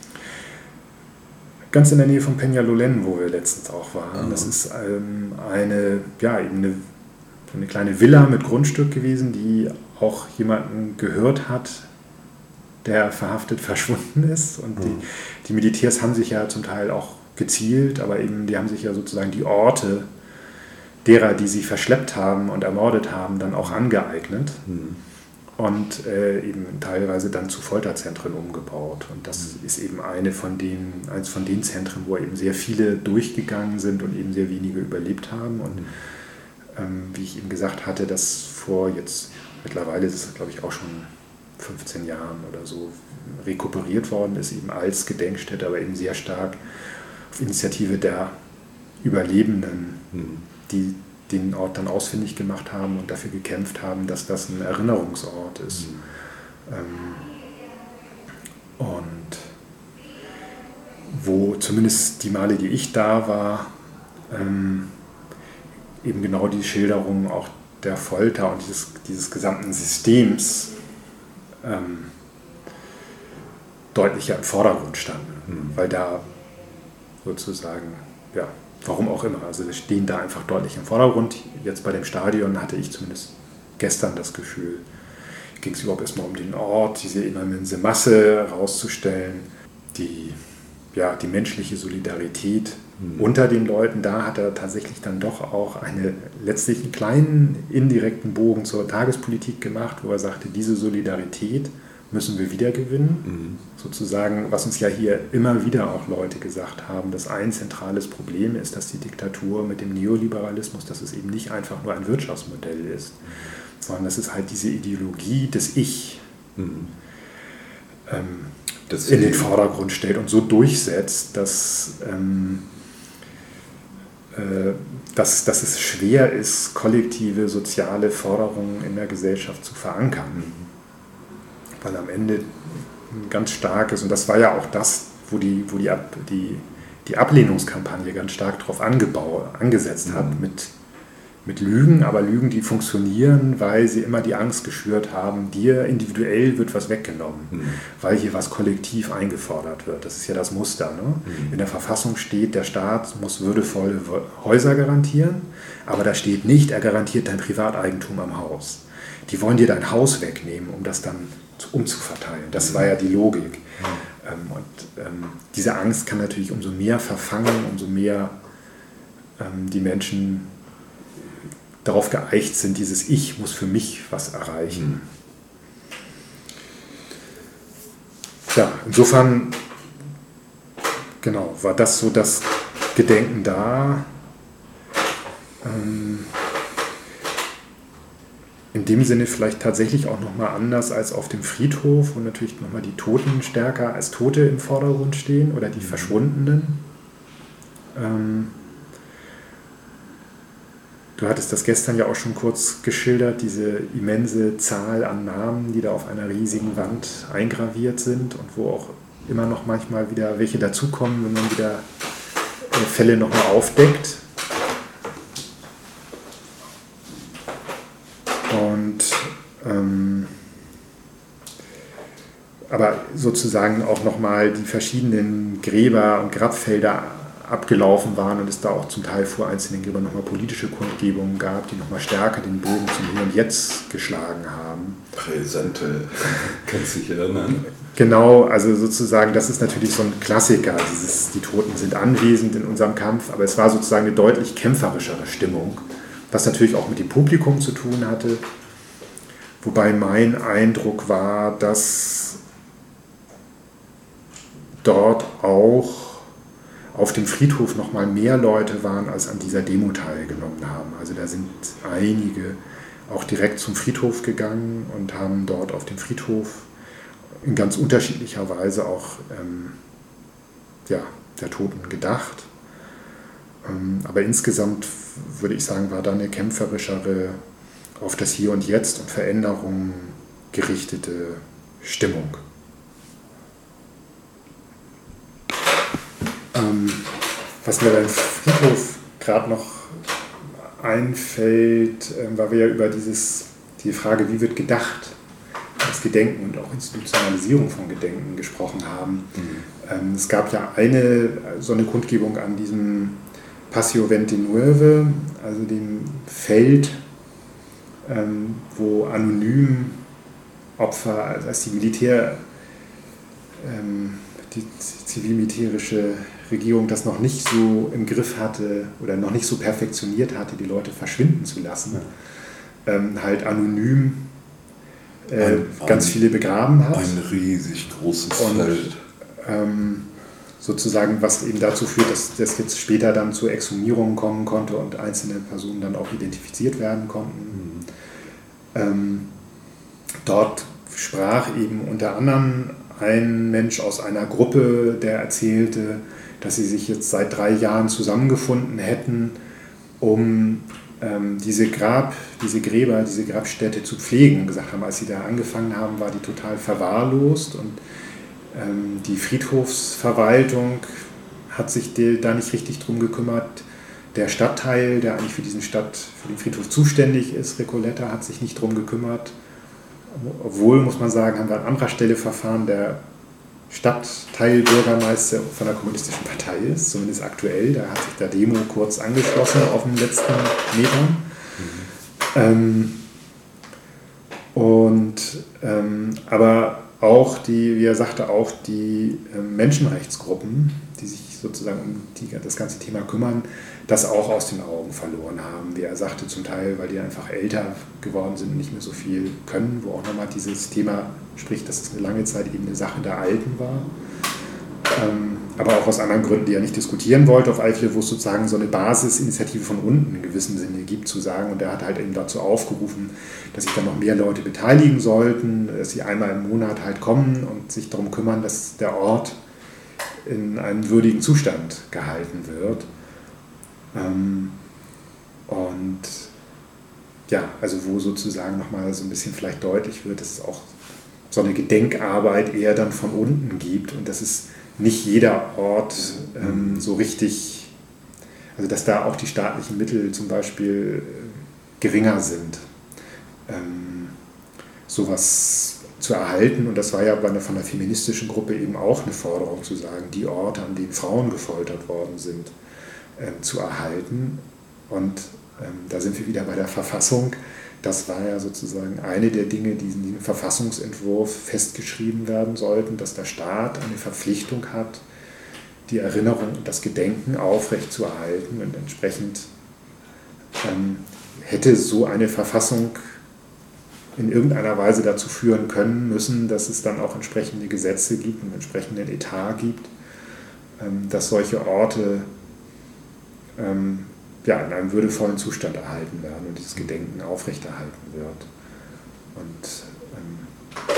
Ganz in der Nähe von Peñalolén, wo wir letztens auch waren. Ah. Das ist ähm, eine, ja, eben eine, eine kleine Villa mit Grundstück gewesen, die auch jemanden gehört hat, der verhaftet verschwunden ist. Und die, die Militärs haben sich ja zum Teil auch gezielt, aber eben die haben sich ja sozusagen die Orte derer, die sie verschleppt haben und ermordet haben, dann auch angeeignet Mhm. und äh, eben teilweise dann zu Folterzentren umgebaut. Und das mhm. ist eben eine von den, eins von den Zentren, wo eben sehr viele durchgegangen sind und eben sehr wenige überlebt haben. Und ähm, wie ich eben gesagt hatte, das vor jetzt, mittlerweile ist es glaube ich auch schon fünfzehn Jahren oder so rekuperiert worden ist, eben als Gedenkstätte, aber eben sehr stark auf Initiative der Überlebenden, mhm. die den Ort dann ausfindig gemacht haben und dafür gekämpft haben, dass das ein Erinnerungsort ist. Mhm. Ähm, und wo zumindest die Male, die ich da war, ähm, eben genau die Schilderung auch der Folter und dieses, dieses gesamten Systems ähm, deutlicher im Vordergrund standen, mhm. weil da sozusagen, ja, warum auch immer, also wir stehen da einfach deutlich im Vordergrund. Jetzt bei dem Stadion hatte ich zumindest gestern das Gefühl, ging es überhaupt erstmal um den Ort, diese immense Masse herauszustellen, die, ja, die menschliche Solidarität mhm. unter den Leuten. Da hat er tatsächlich dann doch auch eine, letztlich einen kleinen indirekten Bogen zur Tagespolitik gemacht, wo er sagte, diese Solidarität müssen wir wiedergewinnen. Mhm. Sozusagen, was uns ja hier immer wieder auch Leute gesagt haben, dass ein zentrales Problem ist, dass die Diktatur mit dem Neoliberalismus, dass es eben nicht einfach nur ein Wirtschaftsmodell ist, mhm. sondern dass es halt diese Ideologie des Ich mhm. ähm, das in den Vordergrund stellt und so durchsetzt, dass, ähm, äh, dass, dass es schwer ist, kollektive soziale Forderungen in der Gesellschaft zu verankern. Mhm. Weil am Ende ganz stark ist, und das war ja auch das, wo die, wo die, die, die Ablehnungskampagne ganz stark darauf angesetzt hat, mhm. mit, mit Lügen, aber Lügen, die funktionieren, weil sie immer die Angst geschürt haben, dir individuell wird was weggenommen, mhm. weil hier was kollektiv eingefordert wird. Das ist ja das Muster. Ne? Mhm. In der Verfassung steht, der Staat muss würdevolle Häuser garantieren, aber da steht nicht, er garantiert dein Privateigentum am Haus. Die wollen dir dein Haus wegnehmen, um das dann umzuverteilen. Das war ja die Logik. Ja. Ähm, und ähm, diese Angst kann natürlich umso mehr verfangen, umso mehr ähm, die Menschen darauf geeicht sind, dieses Ich muss für mich was erreichen. Mhm. Ja, insofern genau, war das so das Gedenken da. Ähm, In dem Sinne vielleicht tatsächlich auch nochmal anders als auf dem Friedhof, wo natürlich nochmal die Toten stärker als Tote im Vordergrund stehen oder die Verschwundenen. Ähm, du hattest das gestern ja auch schon kurz geschildert, diese immense Zahl an Namen, die da auf einer riesigen Wand eingraviert sind und wo auch immer noch manchmal wieder welche dazukommen, wenn man wieder Fälle nochmal aufdeckt. Und ähm, aber sozusagen auch nochmal die verschiedenen Gräber und Grabfelder abgelaufen waren und es da auch zum Teil vor einzelnen Gräbern nochmal politische Kundgebungen gab, die nochmal stärker den Bogen zum Hier und Jetzt geschlagen haben. Präsente, kannst du dich erinnern? Genau, also sozusagen, das ist natürlich so ein Klassiker, dieses, die Toten sind anwesend in unserem Kampf, aber es war sozusagen eine deutlich kämpferischere Stimmung, was natürlich auch mit dem Publikum zu tun hatte, wobei mein Eindruck war, dass dort auch auf dem Friedhof noch mal mehr Leute waren, als an dieser Demo teilgenommen haben. Also da sind einige auch direkt zum Friedhof gegangen und haben dort auf dem Friedhof in ganz unterschiedlicher Weise auch ähm, ja, der Toten gedacht. Ähm, aber insgesamt würde ich sagen, war da eine kämpferischere, auf das Hier und Jetzt und Veränderungen gerichtete Stimmung. Ähm, was mir beim Friedhof gerade noch einfällt, äh, weil wir ja über dieses, die Frage, wie wird gedacht, das Gedenken und auch Institutionalisierung von Gedenken gesprochen haben. Mhm. Ähm, es gab ja eine so eine Kundgebung an diesem Paseo veintinueve, also dem Feld, ähm, wo anonym Opfer, also als die Militär, ähm, die zivil-militärische Regierung das noch nicht so im Griff hatte oder noch nicht so perfektioniert hatte, die Leute verschwinden zu lassen, ja. ähm, halt anonym äh, ein, ganz ein, viele begraben hat. Ein riesig großes und, Feld. Ähm, sozusagen, was eben dazu führt, dass das jetzt später dann zu Exhumierungen kommen konnte und einzelne Personen dann auch identifiziert werden konnten. Mhm. Ähm, dort sprach eben unter anderem ein Mensch aus einer Gruppe, der erzählte, dass sie sich jetzt seit drei Jahren zusammengefunden hätten, um ähm, diese Grab, diese Gräber, diese Grabstätte zu pflegen. Gesagt haben, als sie da angefangen haben, war die total verwahrlost und ähm, die Friedhofsverwaltung hat sich da nicht richtig drum gekümmert. Der Stadtteil, der eigentlich für diesen Stadt, für den Friedhof zuständig ist, Recoleta, hat sich nicht drum gekümmert. Obwohl, muss man sagen, haben wir an anderer Stelle Verfahren, der Stadtteilbürgermeister von der Kommunistischen Partei ist, zumindest aktuell. Da hat sich der Demo kurz angeschlossen auf den letzten Metern. Mhm. Ähm, und, ähm, aber auch die, wie er sagte, auch die äh, Menschenrechtsgruppen, die sich sozusagen um die, das ganze Thema kümmern, das auch aus den Augen verloren haben. Wie er sagte, zum Teil, weil die einfach älter geworden sind und nicht mehr so viel können, wo auch nochmal dieses Thema spricht, dass es eine lange Zeit eben eine Sache der Alten war. Ähm, aber auch aus anderen Gründen, die er nicht diskutieren wollte, auf alle Fälle, wo es sozusagen so eine Basisinitiative von unten in gewissem Sinne gibt, zu sagen. Und er hat halt eben dazu aufgerufen, dass sich dann noch mehr Leute beteiligen sollten, dass sie einmal im Monat halt kommen und sich darum kümmern, dass der Ort in einem würdigen Zustand gehalten wird. Ähm, und ja, also wo sozusagen nochmal so ein bisschen vielleicht deutlich wird, dass es auch so eine Gedenkarbeit eher dann von unten gibt und dass es nicht jeder Ort ähm, so richtig, also dass da auch die staatlichen Mittel zum Beispiel äh, geringer sind, ähm, sowas zu erhalten. Und das war ja bei einer, von der feministischen Gruppe eben auch eine Forderung, zu sagen, die Orte, an denen Frauen gefoltert worden sind, ähm, zu erhalten. Und ähm, da sind wir wieder bei der Verfassung. Das war ja sozusagen eine der Dinge, die in diesem Verfassungsentwurf festgeschrieben werden sollten, dass der Staat eine Verpflichtung hat, die Erinnerung und das Gedenken aufrechtzuerhalten. Und entsprechend ähm, hätte so eine Verfassung in irgendeiner Weise dazu führen können müssen, dass es dann auch entsprechende Gesetze gibt, einen entsprechenden Etat gibt, ähm, dass solche Orte ähm, ja, in einem würdevollen Zustand erhalten werden und dieses Gedenken aufrechterhalten wird. Und ähm,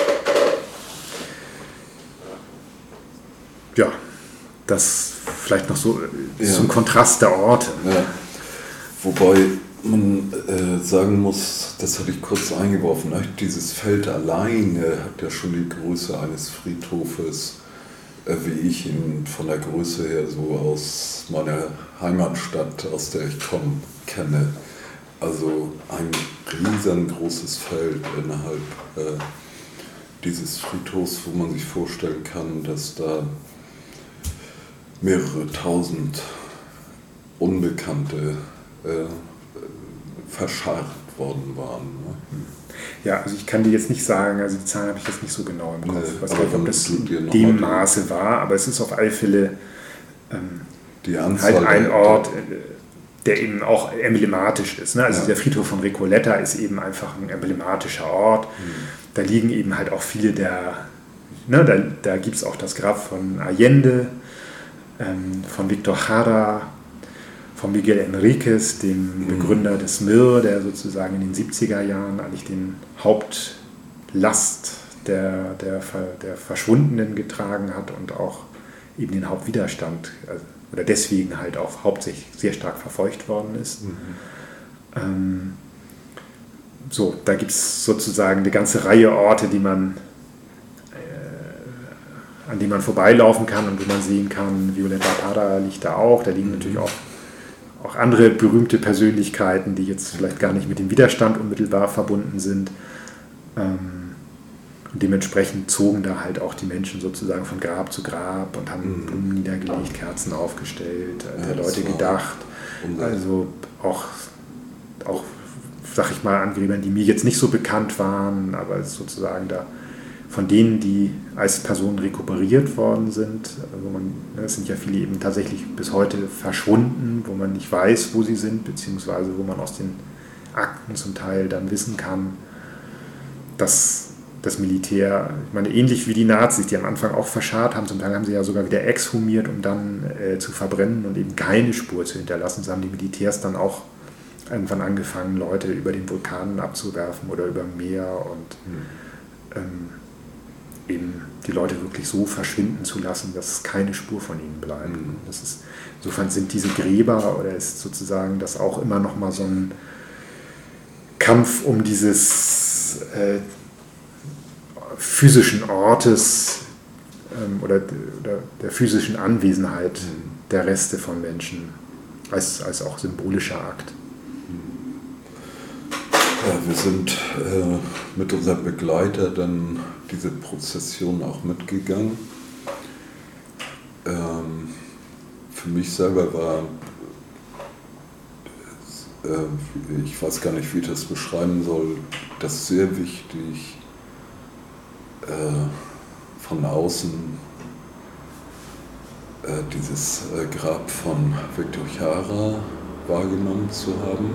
ja, das vielleicht noch so ja. zum Kontrast der Orte. Ja. Wobei man äh, sagen muss, das hatte ich kurz eingeworfen, ne? Dieses Feld alleine hat ja schon die Größe eines Friedhofes, äh, wie ich ihn von der Größe her so aus meiner Heimatstadt, aus der ich komme, kenne. Also ein riesengroßes Feld innerhalb äh, dieses Friedhofs, wo man sich vorstellen kann, dass da mehrere tausend Unbekannte äh, verscharrt worden waren. Ne? Ja, also ich kann dir jetzt nicht sagen, also die Zahlen habe ich jetzt nicht so genau im Kopf, nee, was nicht, ob das in dem Maße war, aber es ist auf alle Fälle ähm, die Anzahl halt ein Ort, der eben auch emblematisch ist. Ne? Also ja. Der Friedhof von Recoleta ist eben einfach ein emblematischer Ort. Mhm. Da liegen eben halt auch viele der, ne, da, da gibt es auch das Grab von Allende, ähm, von Victor Jara, von Miguel Enríquez, dem Begründer des M I R, der sozusagen in den siebziger Jahren eigentlich den Hauptlast der, der, der Verschwundenen getragen hat und auch eben den Hauptwiderstand, also, oder deswegen halt auch hauptsächlich sehr stark verfolgt worden ist. Mhm. Ähm, so, da gibt es sozusagen eine ganze Reihe Orte, die man, äh, an denen man vorbeilaufen kann und wo man sehen kann, Violeta Parra liegt da auch, da liegen mhm. natürlich auch auch andere berühmte Persönlichkeiten, die jetzt vielleicht gar nicht mit dem Widerstand unmittelbar verbunden sind. Ähm, Und dementsprechend zogen da halt auch die Menschen sozusagen von Grab zu Grab und haben Blumen niedergelegt, Kerzen aufgestellt, ja, der Leute gedacht. Also auch, auch, sag ich mal, an Gräbern, die mir jetzt nicht so bekannt waren, aber sozusagen da von denen, die als Personen rekuperiert worden sind, also man, es sind ja viele eben tatsächlich bis heute verschwunden, wo man nicht weiß, wo sie sind, beziehungsweise wo man aus den Akten zum Teil dann wissen kann, dass das Militär, ich meine, ähnlich wie die Nazis, die am Anfang auch verscharrt haben, zum Teil haben sie ja sogar wieder exhumiert, um dann äh, zu verbrennen und eben keine Spur zu hinterlassen. So haben die Militärs dann auch irgendwann angefangen, Leute über den Vulkanen abzuwerfen oder über dem Meer und mhm. ähm, eben die Leute wirklich so verschwinden zu lassen, dass keine Spur von ihnen bleibt. Mhm. Das ist, insofern sind diese Gräber oder ist sozusagen das auch immer noch mal so ein Kampf um dieses äh, physischen Ortes ähm, oder, oder der physischen Anwesenheit mhm. der Reste von Menschen als, als auch symbolischer Akt. Ja, wir sind äh, mit unserem Begleiter dann diese Prozession auch mitgegangen. Ähm, für mich selber war, äh, ich weiß gar nicht, wie ich das beschreiben soll, das sehr wichtig, äh, von außen äh, dieses äh, Grab von Victor Jara wahrgenommen zu haben,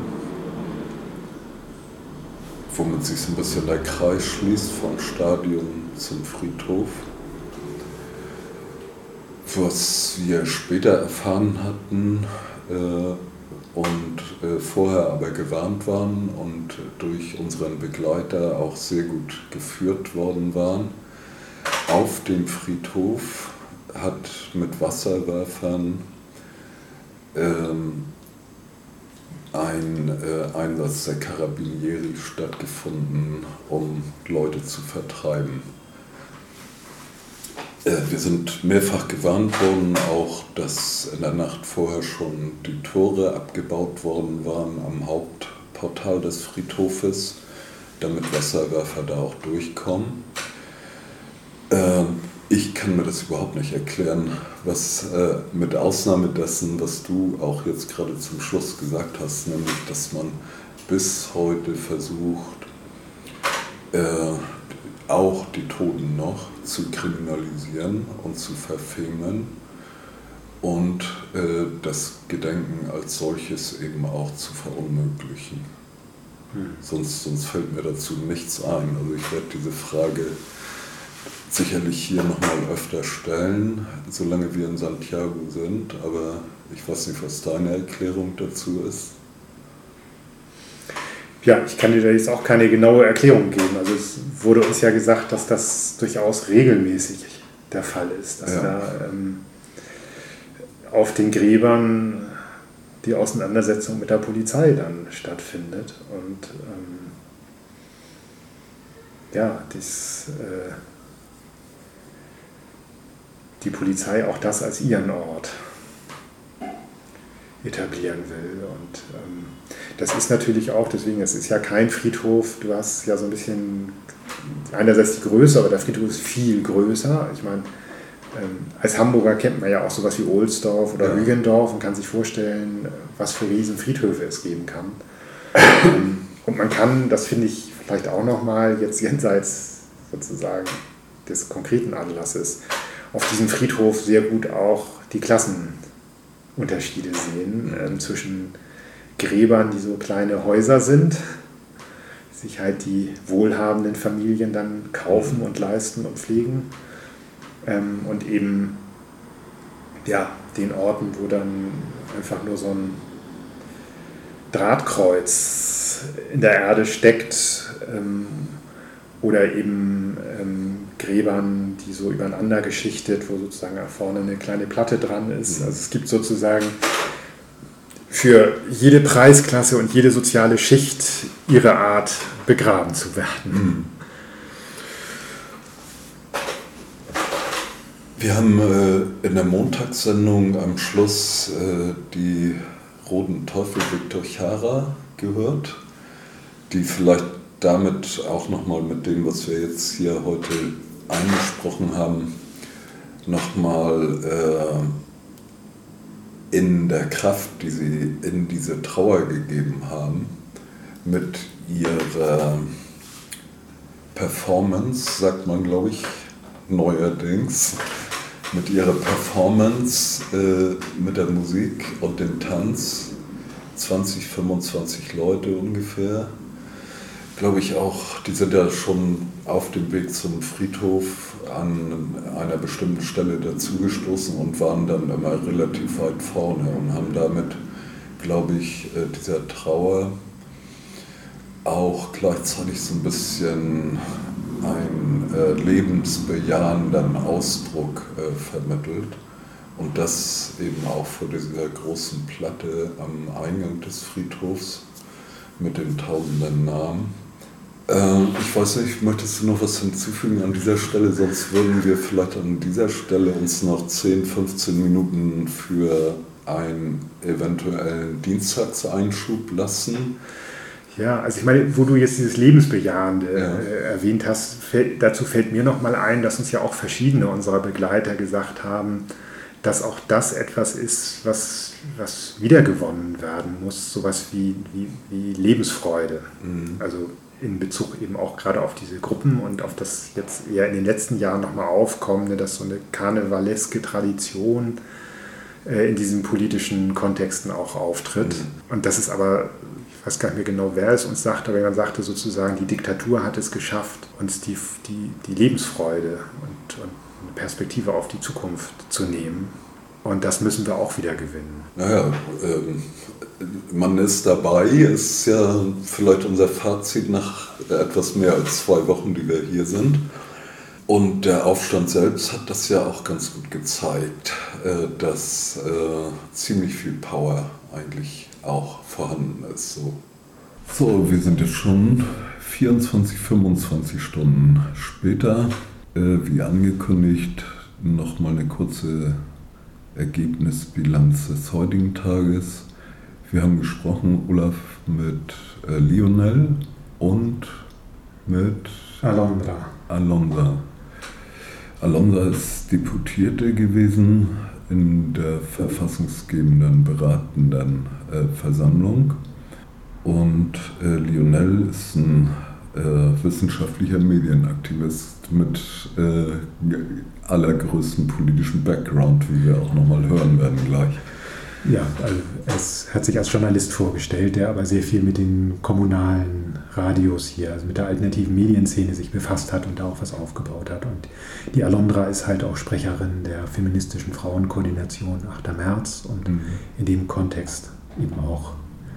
womit sich so ein bisschen der Kreis schließt vom Stadion zum Friedhof. Was wir später erfahren hatten äh, und äh, vorher aber gewarnt waren und durch unseren Begleiter auch sehr gut geführt worden waren. Auf dem Friedhof hat mit Wasserwerfern ähm, ein äh, Einsatz der Carabinieri stattgefunden, um Leute zu vertreiben. Äh, wir sind mehrfach gewarnt worden, auch dass in der Nacht vorher schon die Tore abgebaut worden waren am Hauptportal des Friedhofes, damit Wasserwerfer da auch durchkommen. Äh, Ich kann mir das überhaupt nicht erklären, was äh, mit Ausnahme dessen, was du auch jetzt gerade zum Schluss gesagt hast, nämlich, dass man bis heute versucht, äh, auch die Toten noch zu kriminalisieren und zu verfemen und äh, das Gedenken als solches eben auch zu verunmöglichen. Hm. Sonst, sonst fällt mir dazu nichts ein. Also ich werde diese Frage sicherlich hier nochmal öfter stellen, solange wir in Santiago sind, aber ich weiß nicht, was deine Erklärung dazu ist. Ja, ich kann dir da jetzt auch keine genaue Erklärung geben. Also es wurde uns ja gesagt, dass das durchaus regelmäßig der Fall ist, dass ja. da ähm, auf den Gräbern die Auseinandersetzung mit der Polizei dann stattfindet und ähm, ja, dies äh, die Polizei auch das als ihren Ort etablieren will. Und ähm, das ist natürlich auch, deswegen, es ist ja kein Friedhof, du hast ja so ein bisschen, einerseits die Größe, aber der Friedhof ist viel größer. Ich meine, ähm, als Hamburger kennt man ja auch sowas wie Ohlsdorf oder ja. Rügendorf und kann sich vorstellen, was für riesen Friedhöfe es geben kann. ähm, und man kann, das finde ich vielleicht auch nochmal jetzt jenseits sozusagen des konkreten Anlasses, auf diesem Friedhof sehr gut auch die Klassenunterschiede sehen äh, zwischen Gräbern, die so kleine Häuser sind, die sich halt die wohlhabenden Familien dann kaufen und leisten und pflegen ähm, und eben ja, den Orten, wo dann einfach nur so ein Drahtkreuz in der Erde steckt ähm, oder eben ähm, Gräbern, die so übereinander geschichtet, wo sozusagen vorne eine kleine Platte dran ist. Also es gibt sozusagen für jede Preisklasse und jede soziale Schicht ihre Art, begraben zu werden. Wir haben äh, in der Montagssendung am Schluss äh, die Roten Teufel Victor Jara gehört, die vielleicht damit auch nochmal mit dem, was wir jetzt hier heute angesprochen haben, nochmal äh, in der Kraft, die sie in diese Trauer gegeben haben, mit ihrer Performance, sagt man, glaube ich, neuerdings, mit ihrer Performance, äh, mit der Musik und dem Tanz, zwanzig, fünfundzwanzig Leute ungefähr, glaube ich auch, die sind ja schon auf dem Weg zum Friedhof an einer bestimmten Stelle dazugestoßen und waren dann immer relativ weit vorne und haben damit, glaube ich, äh, dieser Trauer auch gleichzeitig so ein bisschen einen äh, lebensbejahenden Ausdruck äh, vermittelt. Und das eben auch vor dieser großen Platte am Eingang des Friedhofs mit den tausenden Namen. Äh, ich weiß nicht, möchtest du noch was hinzufügen an dieser Stelle? Sonst würden wir vielleicht an dieser Stelle uns noch zehn, fünfzehn Minuten für einen eventuellen Dienstagseinschub lassen. Ja, also ich meine, wo du jetzt dieses Lebensbejahende ja. äh, erwähnt hast, fällt, dazu fällt mir noch mal ein, dass uns ja auch verschiedene unserer Begleiter gesagt haben, dass auch das etwas ist, was, was wiedergewonnen werden muss, sowas wie, wie, wie Lebensfreude. Mhm. Also in Bezug eben auch gerade auf diese Gruppen und auf das jetzt eher in den letzten Jahren nochmal aufkommende, dass so eine karnevaleske Tradition äh, in diesen politischen Kontexten auch auftritt. Mhm. Und das ist aber, ich weiß gar nicht mehr genau, wer es uns sagte, aber man sagte sozusagen, die Diktatur hat es geschafft, uns die, die, die Lebensfreude und, und eine Perspektive auf die Zukunft zu nehmen. Und das müssen wir auch wieder gewinnen. Naja, ähm, man ist dabei, ist ja vielleicht unser Fazit nach etwas mehr als zwei Wochen, die wir hier sind. Und der Aufstand selbst hat das ja auch ganz gut gezeigt, äh, dass äh, ziemlich viel Power eigentlich auch vorhanden ist. So. so, wir sind jetzt schon vierundzwanzig, fünfundzwanzig Stunden später. Äh, wie angekündigt, nochmal eine kurze Ergebnisbilanz des heutigen Tages. Wir haben gesprochen, Olaf, mit äh, Lionel und mit Alondra. Alondra. Alondra ist Deputierte gewesen in der verfassungsgebenden, beratenden äh, Versammlung und äh, Lionel ist ein äh, wissenschaftlicher Medienaktivist mit äh, allergrößtem politischen Background, wie wir auch nochmal hören werden gleich. Ja, also es hat sich als Journalist vorgestellt, der aber sehr viel mit den kommunalen Radios hier, also mit der alternativen Medienszene sich befasst hat und da auch was aufgebaut hat. Und die Alondra ist halt auch Sprecherin der feministischen Frauenkoordination achter März und mhm. in dem Kontext eben auch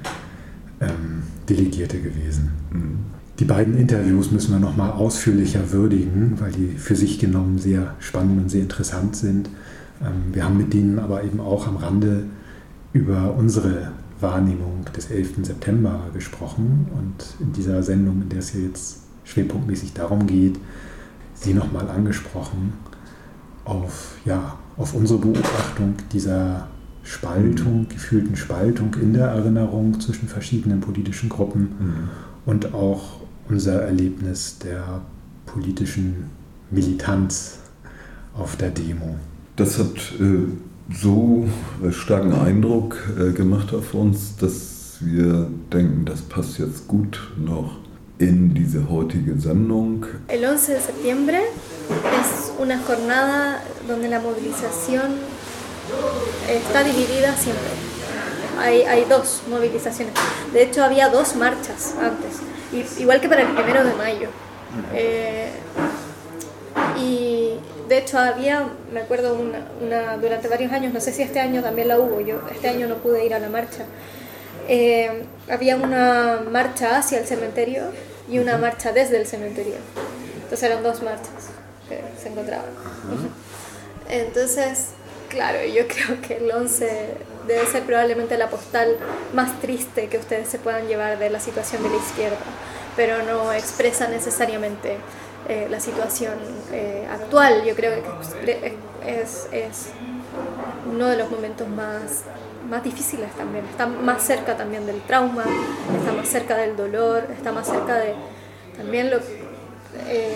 ähm, Delegierte gewesen. Mhm. Die beiden Interviews müssen wir nochmal ausführlicher würdigen, weil die für sich genommen sehr spannend und sehr interessant sind. Ähm, wir haben mit denen aber eben auch am Rande über unsere Wahrnehmung des elften September gesprochen und in dieser Sendung, in der es hier jetzt schwerpunktmäßig darum geht, sie nochmal angesprochen auf, ja, auf unsere Beobachtung dieser Spaltung, mhm. gefühlten Spaltung in der Erinnerung zwischen verschiedenen politischen Gruppen mhm. und auch unser Erlebnis der politischen Militanz auf der Demo. Das hat äh, so starken Eindruck äh, gemacht auf uns, dass wir denken, das passt jetzt gut noch in diese heutige Sendung. El once de septiembre es una jornada donde la movilización está dividida siempre. Hay, hay dos movilizaciones. De hecho, había dos marchas antes, igual que para el primero de mayo. Eh, y de hecho había, me acuerdo, una, una, durante varios años, no sé si este año también la hubo, yo este año no pude ir a la marcha, eh, había una marcha hacia el cementerio y una marcha desde el cementerio. Entonces eran dos marchas que se encontraban. Uh-huh. Entonces, claro, yo creo que el once debe ser probablemente la postal más triste que ustedes se puedan llevar de la situación de la izquierda, pero no expresa necesariamente eh, la situación eh, actual. Yo creo que es, es uno de los momentos más, más difíciles también. Está más cerca también del trauma, está más cerca del dolor, está más cerca de, También lo, eh,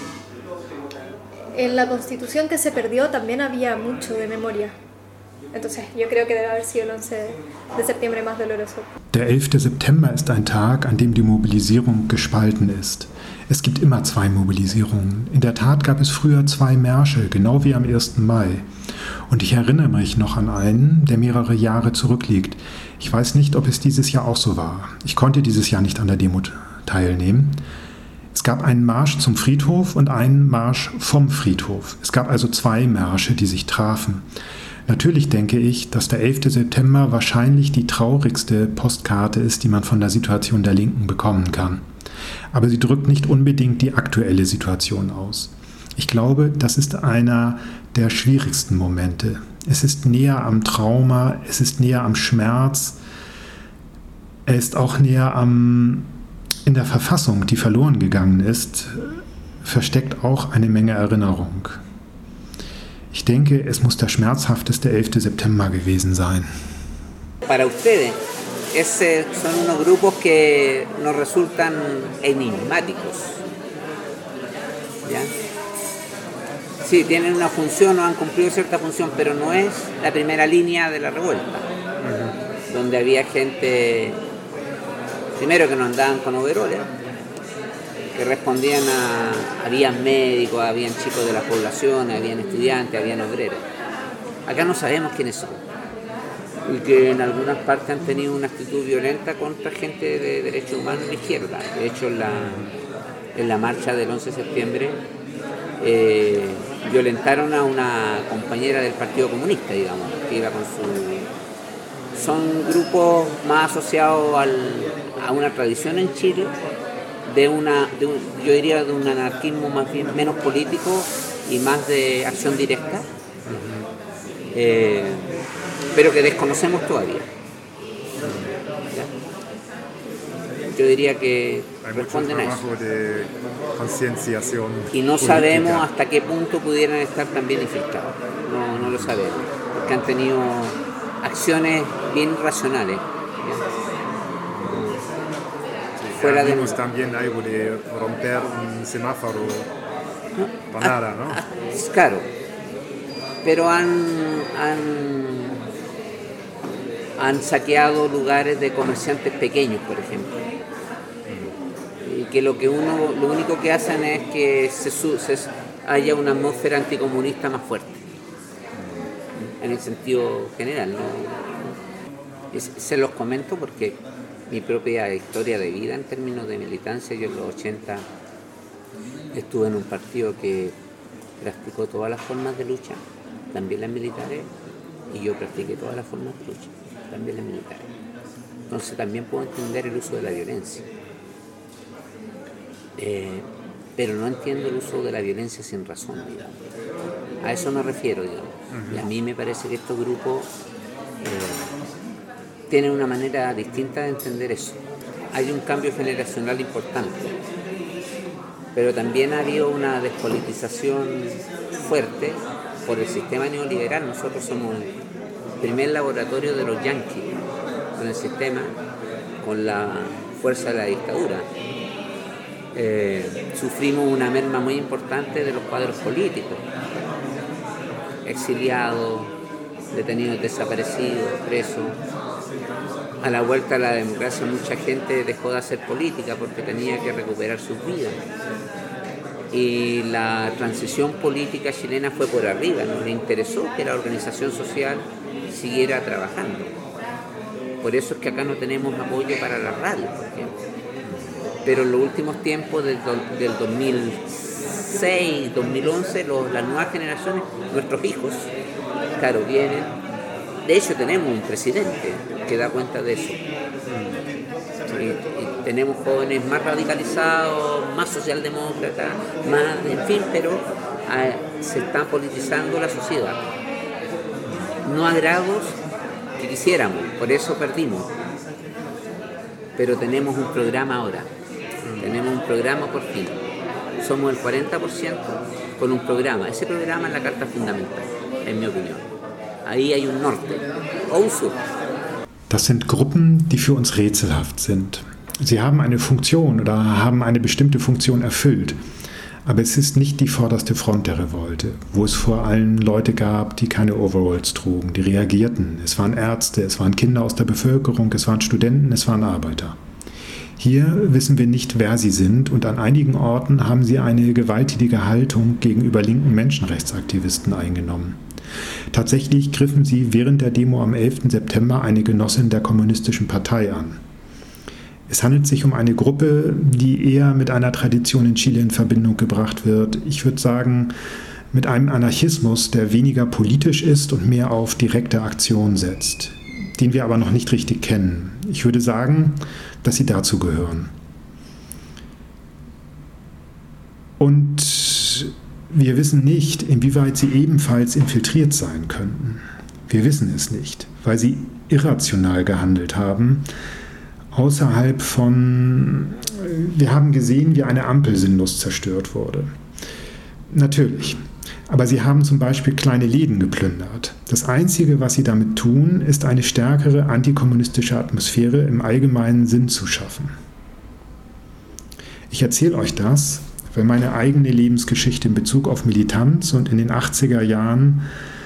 en la Constitución que se perdió también había mucho de memoria. Entonces yo creo que debe haber sido el once de septiembre más doloroso. Der elfte September ist ein Tag, an dem die Mobilisierung gespalten ist. Es gibt immer zwei Mobilisierungen. In der Tat gab es früher zwei Märsche, genau wie am ersten Mai. Und ich erinnere mich noch an einen, der mehrere Jahre zurückliegt. Ich weiß nicht, ob es dieses Jahr auch so war. Ich konnte dieses Jahr nicht an der Demo teilnehmen. Es gab einen Marsch zum Friedhof und einen Marsch vom Friedhof. Es gab also zwei Märsche, die sich trafen. Natürlich denke ich, dass der elfte September wahrscheinlich die traurigste Postkarte ist, die man von der Situation der Linken bekommen kann. Aber sie drückt nicht unbedingt die aktuelle Situation aus. Ich glaube, das ist einer der schwierigsten Momente. Es ist näher am Trauma, es ist näher am Schmerz, er ist auch näher am, in der Verfassung, die verloren gegangen ist, versteckt auch eine Menge Erinnerung. Ich denke, es muss der schmerzhafteste elfte September gewesen sein. Para ustedes, ese son unos grupos que nos resultan enigmáticos. ¿Ya? Sí, tienen una función o han cumplido cierta función, pero no es la primera línea de la revuelta. Uh-huh. Donde había gente, primero que no andaban con overoles, que respondían a, habían médicos, habían chicos de la población, habían estudiantes, habían obreros. Acá no sabemos quiénes son. Y que en algunas partes han tenido una actitud violenta contra gente de derechos humanos de izquierda. De hecho, en la, en la marcha del once de septiembre eh, violentaron a una compañera del Partido Comunista, digamos, que iba con su... Son grupos más asociados al, a una tradición en Chile, de una, de un, yo diría de un anarquismo más bien menos político y más de acción directa, eh, pero que desconocemos todavía. ¿Ya? Yo diría que Hay responden a eso. De concienciación y no política. Sabemos hasta qué punto pudieran estar también infiltrados. No, no lo sabemos, porque han tenido acciones bien racionales. Fuera de... Vimos también algo de romper un semáforo, no, para nada, ¿no? Ah, claro, pero han, han, han saqueado lugares de comerciantes pequeños, por ejemplo, y que lo que uno, lo único que hacen es que se, se haya una atmósfera anticomunista más fuerte, en el sentido general, ¿no? Se los comento porque mi propia historia de vida en términos de militancia, yo en los ochenta estuve en un partido que practicó todas las formas de lucha, también las militares, y yo practiqué todas las formas de lucha, también las militares. Entonces también puedo entender el uso de la violencia, eh, pero no entiendo el uso de la violencia sin razón, digamos. A eso me refiero, digamos. Uh-huh. Y a mí me parece que estos grupos eh, tienen una manera distinta de entender eso. Hay un cambio generacional importante, pero también ha habido una despolitización fuerte por el sistema neoliberal. Nosotros somos el primer laboratorio de los yanquis con el sistema, con la fuerza de la dictadura. Eh, sufrimos una merma muy importante de los cuadros políticos, exiliados, detenidos desaparecidos, presos. A la vuelta a la democracia mucha gente dejó de hacer política porque tenía que recuperar sus vidas. Y la transición política chilena fue por arriba, no le interesó que la organización social siguiera trabajando. Por eso es que acá no tenemos apoyo para la radio, por ejemplo. Pero en los últimos tiempos del, del dos mil seis, dos mil once, los, las nuevas generaciones, nuestros hijos, claro, vienen. De hecho, tenemos un presidente que da cuenta de eso. Y, y tenemos jóvenes más radicalizados, más socialdemócratas, más, en fin, pero a, se está politizando la sociedad. No a grados que quisiéramos, por eso perdimos. Pero tenemos un programa ahora. Tenemos un programa por fin. Somos el cuarenta por ciento con un programa. Ese programa es la Carta Fundamental, en mi opinión. Ahí hay un norte o un sur. Das sind Gruppen, die für uns rätselhaft sind. Sie haben eine Funktion oder haben eine bestimmte Funktion erfüllt. Aber es ist nicht die vorderste Front der Revolte, wo es vor allem Leute gab, die keine Overalls trugen, die reagierten. Es waren Ärzte, es waren Kinder aus der Bevölkerung, es waren Studenten, es waren Arbeiter. Hier wissen wir nicht, wer sie sind, und an einigen Orten haben sie eine gewalttätige Haltung gegenüber linken Menschenrechtsaktivisten eingenommen. Tatsächlich griffen sie während der Demo am elften September eine Genossin der Kommunistischen Partei an. Es handelt sich um eine Gruppe, die eher mit einer Tradition in Chile in Verbindung gebracht wird. Ich würde sagen, mit einem Anarchismus, der weniger politisch ist und mehr auf direkte Aktion setzt, den wir aber noch nicht richtig kennen. Ich würde sagen, dass sie dazu gehören. Und wir wissen nicht, inwieweit sie ebenfalls infiltriert sein könnten. Wir wissen es nicht, weil sie irrational gehandelt haben. Außerhalb von, wir haben gesehen, wie eine Ampel sinnlos zerstört wurde. Natürlich, aber sie haben zum Beispiel kleine Läden geplündert. Das Einzige, was sie damit tun, ist eine stärkere antikommunistische Atmosphäre im allgemeinen Sinn zu schaffen. Ich erzähle euch das, weil meine eigene Lebensgeschichte in Bezug auf Militanz und in den achtziger Jahren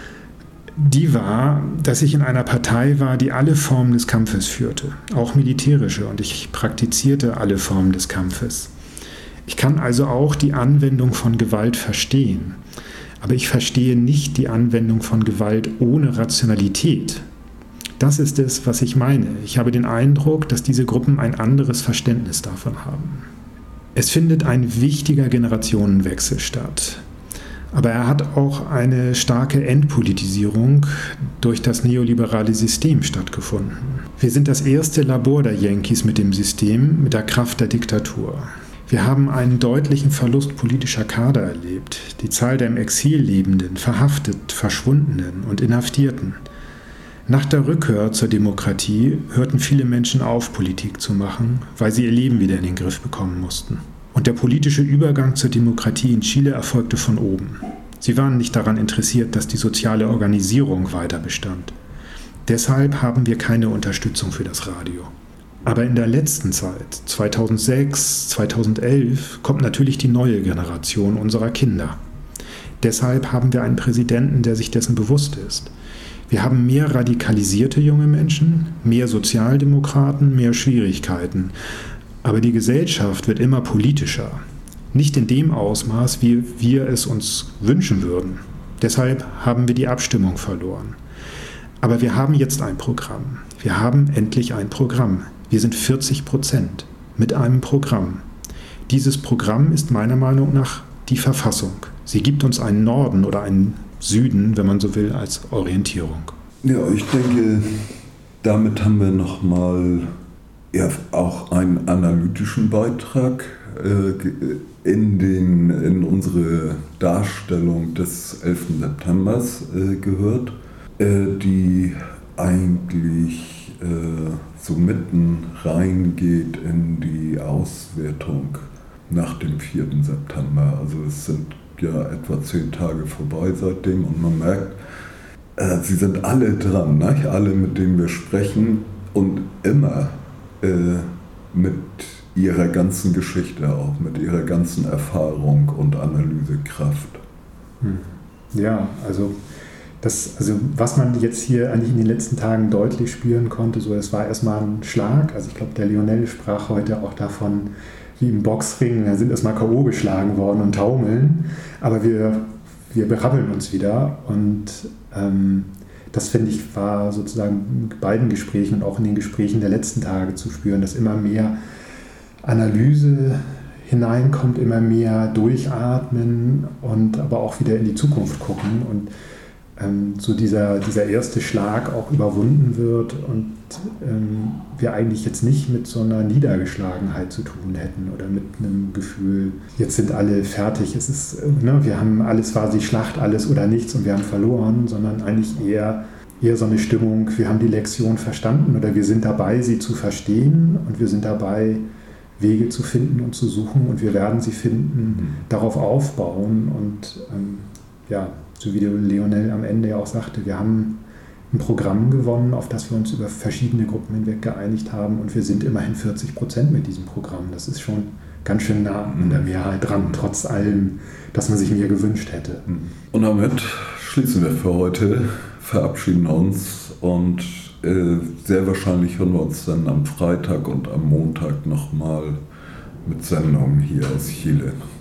die war, dass ich in einer Partei war, die alle Formen des Kampfes führte, auch militärische, und ich praktizierte alle Formen des Kampfes. Ich kann also auch die Anwendung von Gewalt verstehen, aber ich verstehe nicht die Anwendung von Gewalt ohne Rationalität. Das ist es, was ich meine. Ich habe den Eindruck, dass diese Gruppen ein anderes Verständnis davon haben. Es findet ein wichtiger Generationenwechsel statt. Aber er hat auch eine starke Entpolitisierung durch das neoliberale System stattgefunden. Wir sind das erste Labor der Yankees mit dem System, mit der Kraft der Diktatur. Wir haben einen deutlichen Verlust politischer Kader erlebt. Die Zahl der im Exil lebenden, verhaftet, verschwundenen und Inhaftierten. Nach der Rückkehr zur Demokratie hörten viele Menschen auf, Politik zu machen, weil sie ihr Leben wieder in den Griff bekommen mussten. Und der politische Übergang zur Demokratie in Chile erfolgte von oben. Sie waren nicht daran interessiert, dass die soziale Organisierung weiter bestand. Deshalb haben wir keine Unterstützung für das Radio. Aber in der letzten Zeit, zweitausendsechs, zweitausendelf, kommt natürlich die neue Generation unserer Kinder. Deshalb haben wir einen Präsidenten, der sich dessen bewusst ist. Wir haben mehr radikalisierte junge Menschen, mehr Sozialdemokraten, mehr Schwierigkeiten. Aber die Gesellschaft wird immer politischer. Nicht in dem Ausmaß, wie wir es uns wünschen würden. Deshalb haben wir die Abstimmung verloren. Aber wir haben jetzt ein Programm. Wir haben endlich ein Programm. Wir sind vierzig Prozent mit einem Programm. Dieses Programm ist meiner Meinung nach die Verfassung. Sie gibt uns einen Norden oder einen Süden, wenn man so will, als Orientierung. Ja, ich denke, damit haben wir nochmal ja, auch einen analytischen Beitrag äh, in, den, in unsere Darstellung des elften Septembers äh, gehört, äh, die eigentlich äh, so mitten reingeht in die Auswertung nach dem vierten September. Also es sind ja etwa zehn Tage vorbei seitdem und man merkt, äh, sie sind alle dran, ne? Alle, mit denen wir sprechen, und immer äh, mit ihrer ganzen Geschichte auch, mit ihrer ganzen Erfahrung und Analysekraft. Ja, also, das, also was man jetzt hier eigentlich in den letzten Tagen deutlich spüren konnte, so, es war erstmal ein Schlag. Also ich glaube, der Lionel sprach heute auch davon, wie im Boxring, da sind erstmal K O geschlagen worden und taumeln, aber wir, wir berappeln uns wieder, und ähm, das, finde ich, war sozusagen in beiden Gesprächen und auch in den Gesprächen der letzten Tage zu spüren, dass immer mehr Analyse hineinkommt, immer mehr durchatmen und aber auch wieder in die Zukunft gucken, und ähm, so dieser, dieser erste Schlag auch überwunden wird und ähm, wir eigentlich jetzt nicht mit so einer Niedergeschlagenheit zu tun hätten oder mit einem Gefühl, jetzt sind alle fertig, es ist, ne, wir haben alles, war die Schlacht, alles oder nichts und wir haben verloren, sondern eigentlich eher, eher so eine Stimmung, wir haben die Lektion verstanden oder wir sind dabei, sie zu verstehen, und wir sind dabei, Wege zu finden und zu suchen, und wir werden sie finden, mhm. darauf aufbauen, und ähm, ja, so wie der Lionel am Ende ja auch sagte, wir haben ein Programm gewonnen, auf das wir uns über verschiedene Gruppen hinweg geeinigt haben. Und wir sind immerhin vierzig Prozent mit diesem Programm. Das ist schon ganz schön nah an der Mehrheit dran, trotz allem, dass man sich mehr gewünscht hätte. Und damit schließen wir für heute, verabschieden uns und äh, sehr wahrscheinlich hören wir uns dann am Freitag und am Montag nochmal mit Sendungen hier aus Chile.